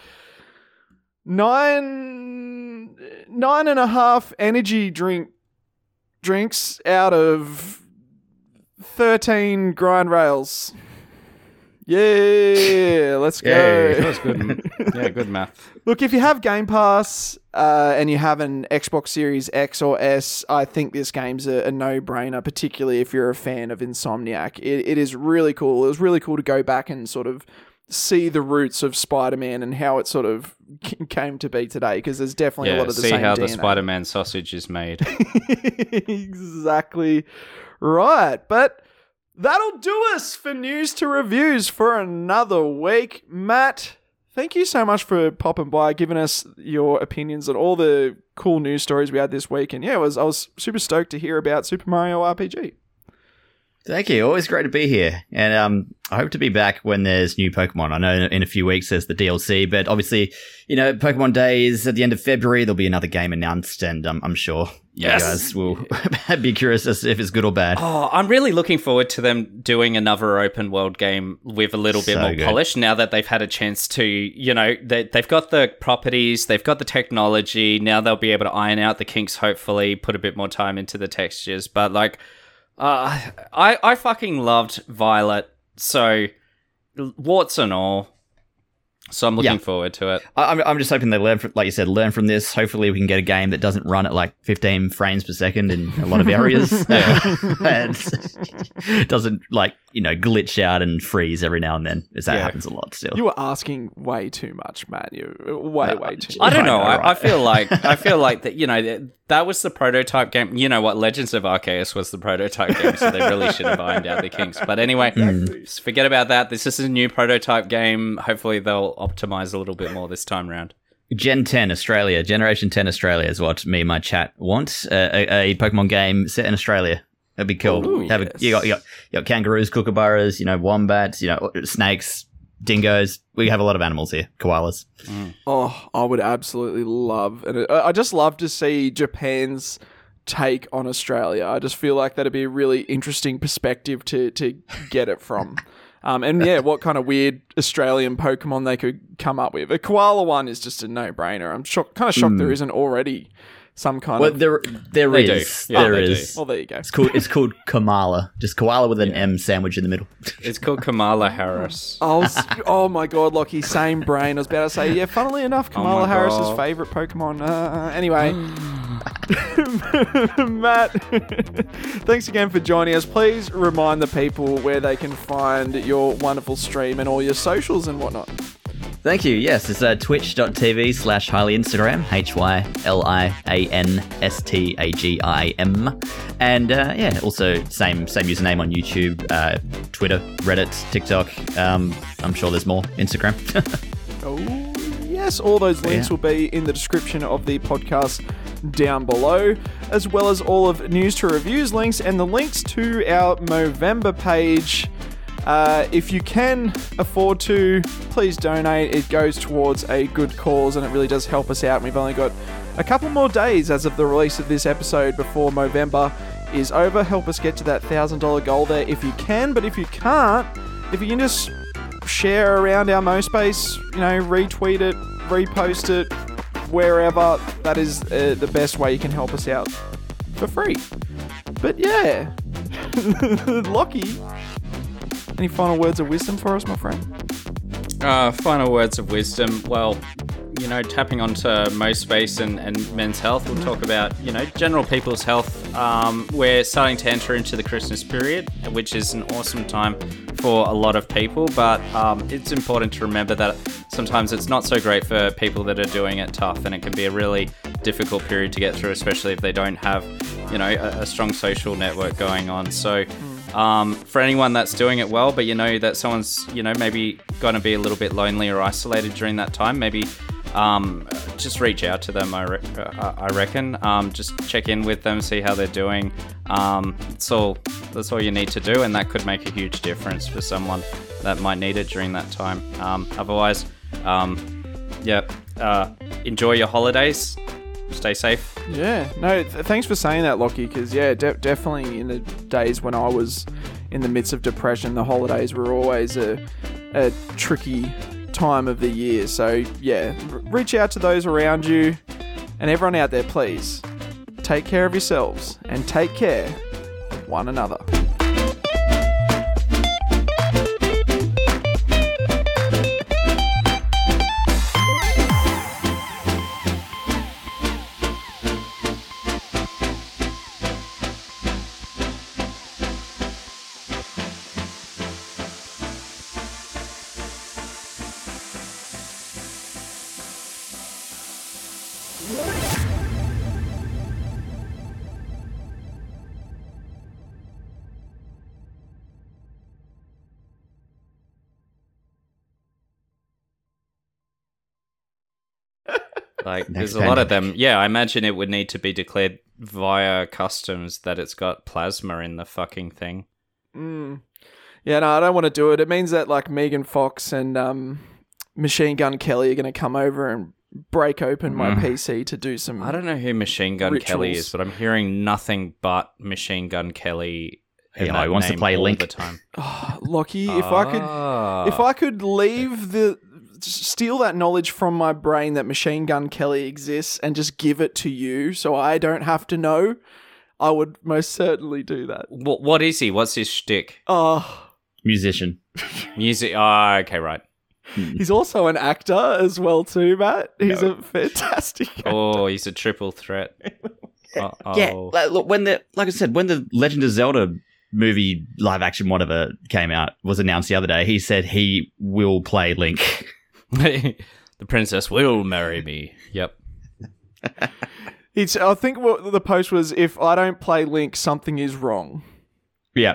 nine, nine and a half energy drink drinks out of thirteen grind rails. Yeah, let's go. Yay. That was good. Yeah, good math. Look, if you have Game Pass uh, and you have an Xbox Series X or S, I think this game's a, a no-brainer, particularly if you're a fan of Insomniac. It, it is really cool. It was really cool to go back and sort of see the roots of Spider-Man and how it sort of came to be today, because there's definitely Yeah, a lot of the see same how D N A. the Spider-Man sausage is made. Exactly right. But that'll do us for news to reviews for another week. Matt, thank you so much for popping by, giving us your opinions on all the cool news stories we had this week. And yeah, it was, I was super stoked to hear about Super Mario R P G. Thank you. Always great to be here. And um, I hope to be back when there's new Pokemon. I know in a few weeks there's the D L C, but obviously, you know, Pokemon Day is at the end of February. There'll be another game announced, and um, I'm sure Yes. you guys will be curious as if it's good or bad. Oh, I'm really looking forward to them doing another open world game with a little bit So more good. polish now that they've had a chance to, you know, they, they've got the properties, they've got the technology. Now they'll be able to iron out the kinks, hopefully, put a bit more time into the textures. But, like, uh, I, I fucking loved Violet, so warts and all. So I'm looking Yeah. forward to it. I- I'm, I'm just hoping they learn, from, like you said, learn from this. Hopefully, we can get a game that doesn't run at like fifteen frames per second in a lot of areas, and doesn't like you know glitch out and freeze every now and then. As that Yeah. happens a lot still. You were asking way too much, man. You way, Uh, way too I much. don't I know. know, I, I right? feel like I feel like that. You know, that, that was the prototype game. You know what? Legends of Arceus was the prototype game, so they really should have ironed out the kinks. But anyway, just forget about that. This is a new prototype game. Hopefully, they'll optimize a little bit more this time around. Gen ten Australia, Generation ten Australia is what me and my chat want. Uh, a, a Pokemon game set in Australia. That'd be cool. Ooh, Have yes. a, you got you got you got kangaroos, kookaburras, you know, wombats, you know, snakes, dingoes. We have a lot of animals here. Koalas. Oh, I would absolutely love, and I I just love to see Japan's take on Australia. I just feel like that'd be a really interesting perspective to to get it from. Um, and yeah, what kind of weird Australian Pokemon they could come up with. A koala one is just a no-brainer. I'm shocked, kind of shocked there isn't already some kind Well, of... there there They do. is. Yeah, there they do. is. Well, there you go. It's called it's called Kamala. Just koala with an M sandwich in the middle. It's called Kamala Harris. I was, oh my god, Lockie, same brain. I was about to say, yeah, funnily enough, Kamala my Harris's God. favourite Pokemon. Uh, anyway, Matt, thanks again for joining us. Please remind the people where they can find your wonderful stream and all your socials and whatnot. Thank you. Yes, it's uh, twitch.tv slash highly Instagram, H Y L I A N S T A G I M. And uh, yeah, also same same username on YouTube, uh, Twitter, Reddit, TikTok. Um, I'm sure there's more. Instagram. Oh, yes, all those links Yeah. will be in the description of the podcast down below, as well as all of news to reviews links and the links to our Movember page. Uh, if you can afford to, please donate. It goes towards a good cause and it really does help us out. And we've only got a couple more days as of the release of this episode before Movember is over. Help us get to that one thousand dollars goal there if you can. But if you can't, if you can just share around our MoSpace, you know, retweet it, repost it, wherever, that is uh, the best way you can help us out for free. But yeah, Lockie, any final words of wisdom for us, my friend? Uh, final words of wisdom. Well, you know, tapping onto MoSpace and, and men's health, we'll talk about, you know, general people's health. Um, we're starting to enter into the Christmas period, which is an awesome time for a lot of people, but um, it's important to remember that sometimes it's not so great for people that are doing it tough, and it can be a really difficult period to get through, especially if they don't have, you know, a, a strong social network going on. So um, for anyone that's doing it well, but you know that someone's, you know, maybe going to be a little bit lonely or isolated during that time, maybe um, just reach out to them, I, re- uh, I reckon. Um, just check in with them, see how they're doing. Um, that's all, that's all you need to do, and that could make a huge difference for someone that might need it during that time. Um, otherwise, um, yeah, uh, enjoy your holidays. Stay safe. Yeah, no, th- thanks for saying that, Lockie, because, yeah, de- definitely in the days when I was in the midst of depression, the holidays were always a, a tricky time of the year. So, yeah, r- reach out to those around you, and everyone out there, please, take care of yourselves and take care of one another. Like, Next there's a lot of pandemic. them. Yeah, I imagine it would need to be declared via customs that it's got plasma in the fucking thing. Mm. Yeah, no, I don't want to do it. It means that like Megan Fox and um, Machine Gun Kelly are going to come over and break open my Mm. P C to do some. I don't know who Machine Gun Rituals. Kelly is, but I'm hearing nothing but Machine Gun Kelly. You in know, that he wants to name play all Link. the time. Oh, Lockie, if I could, Ah. if I could leave the steal that knowledge from my brain that Machine Gun Kelly exists and just give it to you, so I don't have to know, I would most certainly do that. What, what is he? What's his shtick? Oh, Musician. Music. Ah, okay, right. he's also an actor as well too, Matt. He's No. a fantastic. Oh, he's a triple threat. Uh-oh. Yeah, like, look, when the like I said, when the Legend of Zelda movie live action whatever came out was announced the other day, he said he will play Link. The princess will marry me. Yep. It's. I think what the post was: if I don't play Link, something is wrong. Yeah.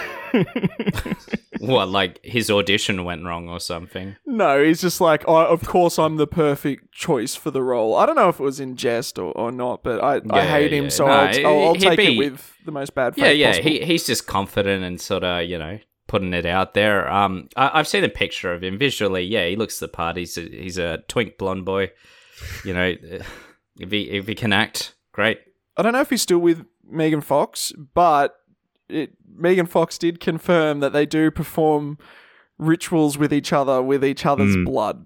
What, like his audition went wrong or something? No, he's just like, oh, of course I'm the perfect choice for the role. I don't know if it was in jest or, or not, but I, I Yeah, hate him, yeah. so No, I'll, I'll, I'll he'd take be- it with the most bad faith Yeah, yeah. possible. He he's just confident and sort of, you know, putting it out there. Um, I, I've seen a picture of him visually. Yeah, he looks the part. He's a, he's a twink blonde boy. You know, if he if he can act, great. I don't know if he's still with Megan Fox, but it, Megan Fox did confirm that they do perform rituals with each other with each other's Mm. blood.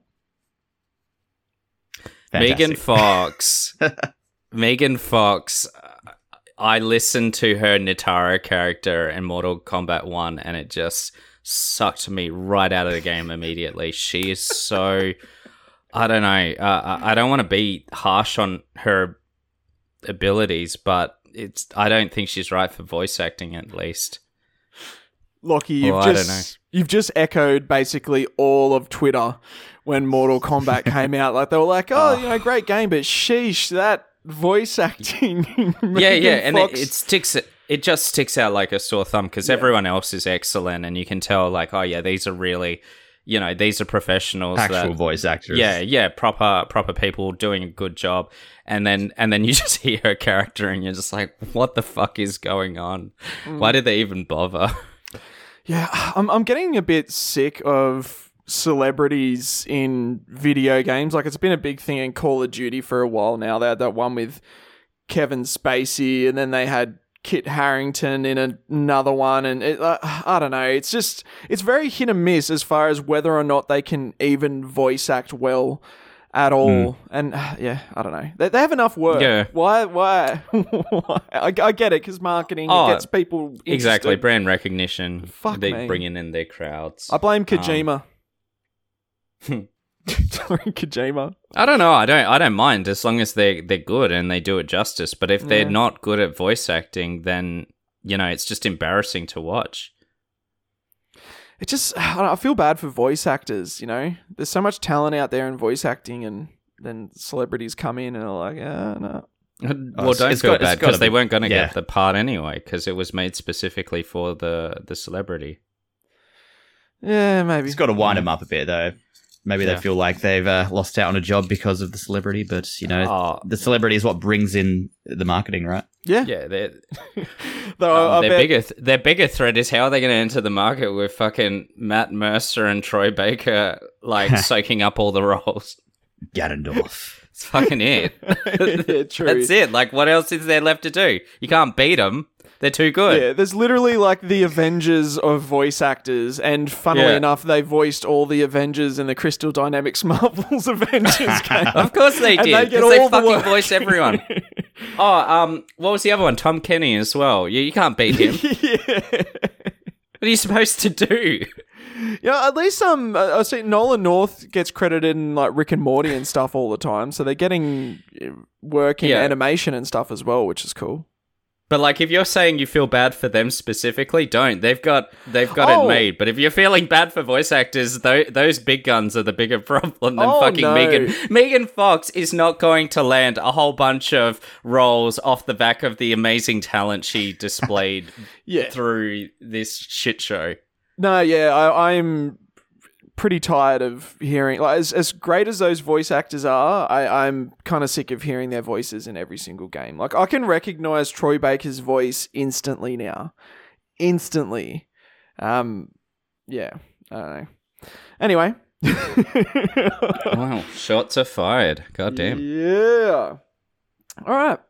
Megan Fantastic. Fox. Megan Fox. uh, I listened to her Nitara character in Mortal Kombat one, and it just sucked me right out of the game immediately. She is so. I don't know. Uh, I I don't want to be harsh on her abilities, but it's. I don't think she's right for voice acting, at least. Lockie, you've Oh, I don't just you've just echoed basically all of Twitter when Mortal Kombat came out. Like they were like, "Oh, you know, great game, but sheesh, that voice acting." yeah, Megan yeah, and it, Fox- it sticks. It just sticks out like a sore thumb because everyone else is excellent, and you can tell, like, oh yeah, these are really, you know, these are professionals. Actual that, voice actors. Yeah, yeah, proper proper people doing a good job, and then and then you just hear her character, and you're just like, what the fuck is going on? Why did they even bother? Yeah, I'm I'm getting a bit sick of celebrities in video games. Like it's been a big thing in Call of Duty for a while now. They had that one with Kevin Spacey, and then they had Kit Harington in a, another one, and it, uh, I don't know. It's just it's very hit and miss as far as whether or not they can even voice act well at all. And uh, yeah, I don't know. They, they have enough work. Yeah. Why? Why? why? I, I get it because marketing Oh, it gets people Exactly, interested. brand recognition. Fuck they me. bringing in their crowds. I blame Um, Kojima. Sorry, Kojima. I don't know. I don't. I don't mind as long as they they're good and they do it justice. But if they're Yeah. not good at voice acting, then you know it's just embarrassing to watch. It just, I, don't know, I feel bad for voice actors, you know? There's so much talent out there in voice acting, and then celebrities come in and are like, ah, no. well, it's- don't it's feel got- it's bad gotta because they be- weren't going to yeah. get the part anyway because it was made specifically for the the celebrity. Yeah, maybe. It's got to wind them up a bit, though. Maybe Yeah. they feel like they've uh, lost out on a job because of the celebrity, but, you know, Oh, the celebrity is what brings in the marketing, right? Yeah. yeah, they're, Though um, I their bet, bigger th- their bigger threat is how are they going to enter the market with fucking Matt Mercer and Troy Baker like soaking up all the roles. Ganondorf. It's fucking it. yeah, true. That's it. Like, what else is there left to do? You can't beat them. They're too good. Yeah, there's literally like the Avengers of voice actors, and funnily Yeah. enough, they voiced all the Avengers in the Crystal Dynamics Marvel's Avengers game. Of course they And did. they get Because they, all the fucking work. voice everyone. Oh, um, what was the other one? Tom Kenny as well. You, you can't beat him. yeah. What are you supposed to do? Yeah, at least um, I I see Nolan North gets credited in like Rick and Morty and stuff all the time, so they're getting uh, work in Yeah. animation and stuff as well, which is cool. But like, if you're saying you feel bad for them specifically, don't. They've got they've got Oh. it made. But if you're feeling bad for voice actors, th- those big guns are the bigger problem than Oh, fucking no. Megan. Megan Fox is not going to land a whole bunch of roles off the back of the amazing talent she displayed Yeah. through this shit show. No, yeah, I, I'm pretty tired of hearing, like, as, as great as those voice actors are, I, I'm kind of sick of hearing their voices in every single game. Like, I can recognize Troy Baker's voice instantly now. Instantly. Um, yeah, I don't know. Anyway. Wow, shots are fired. God damn. Yeah. All right.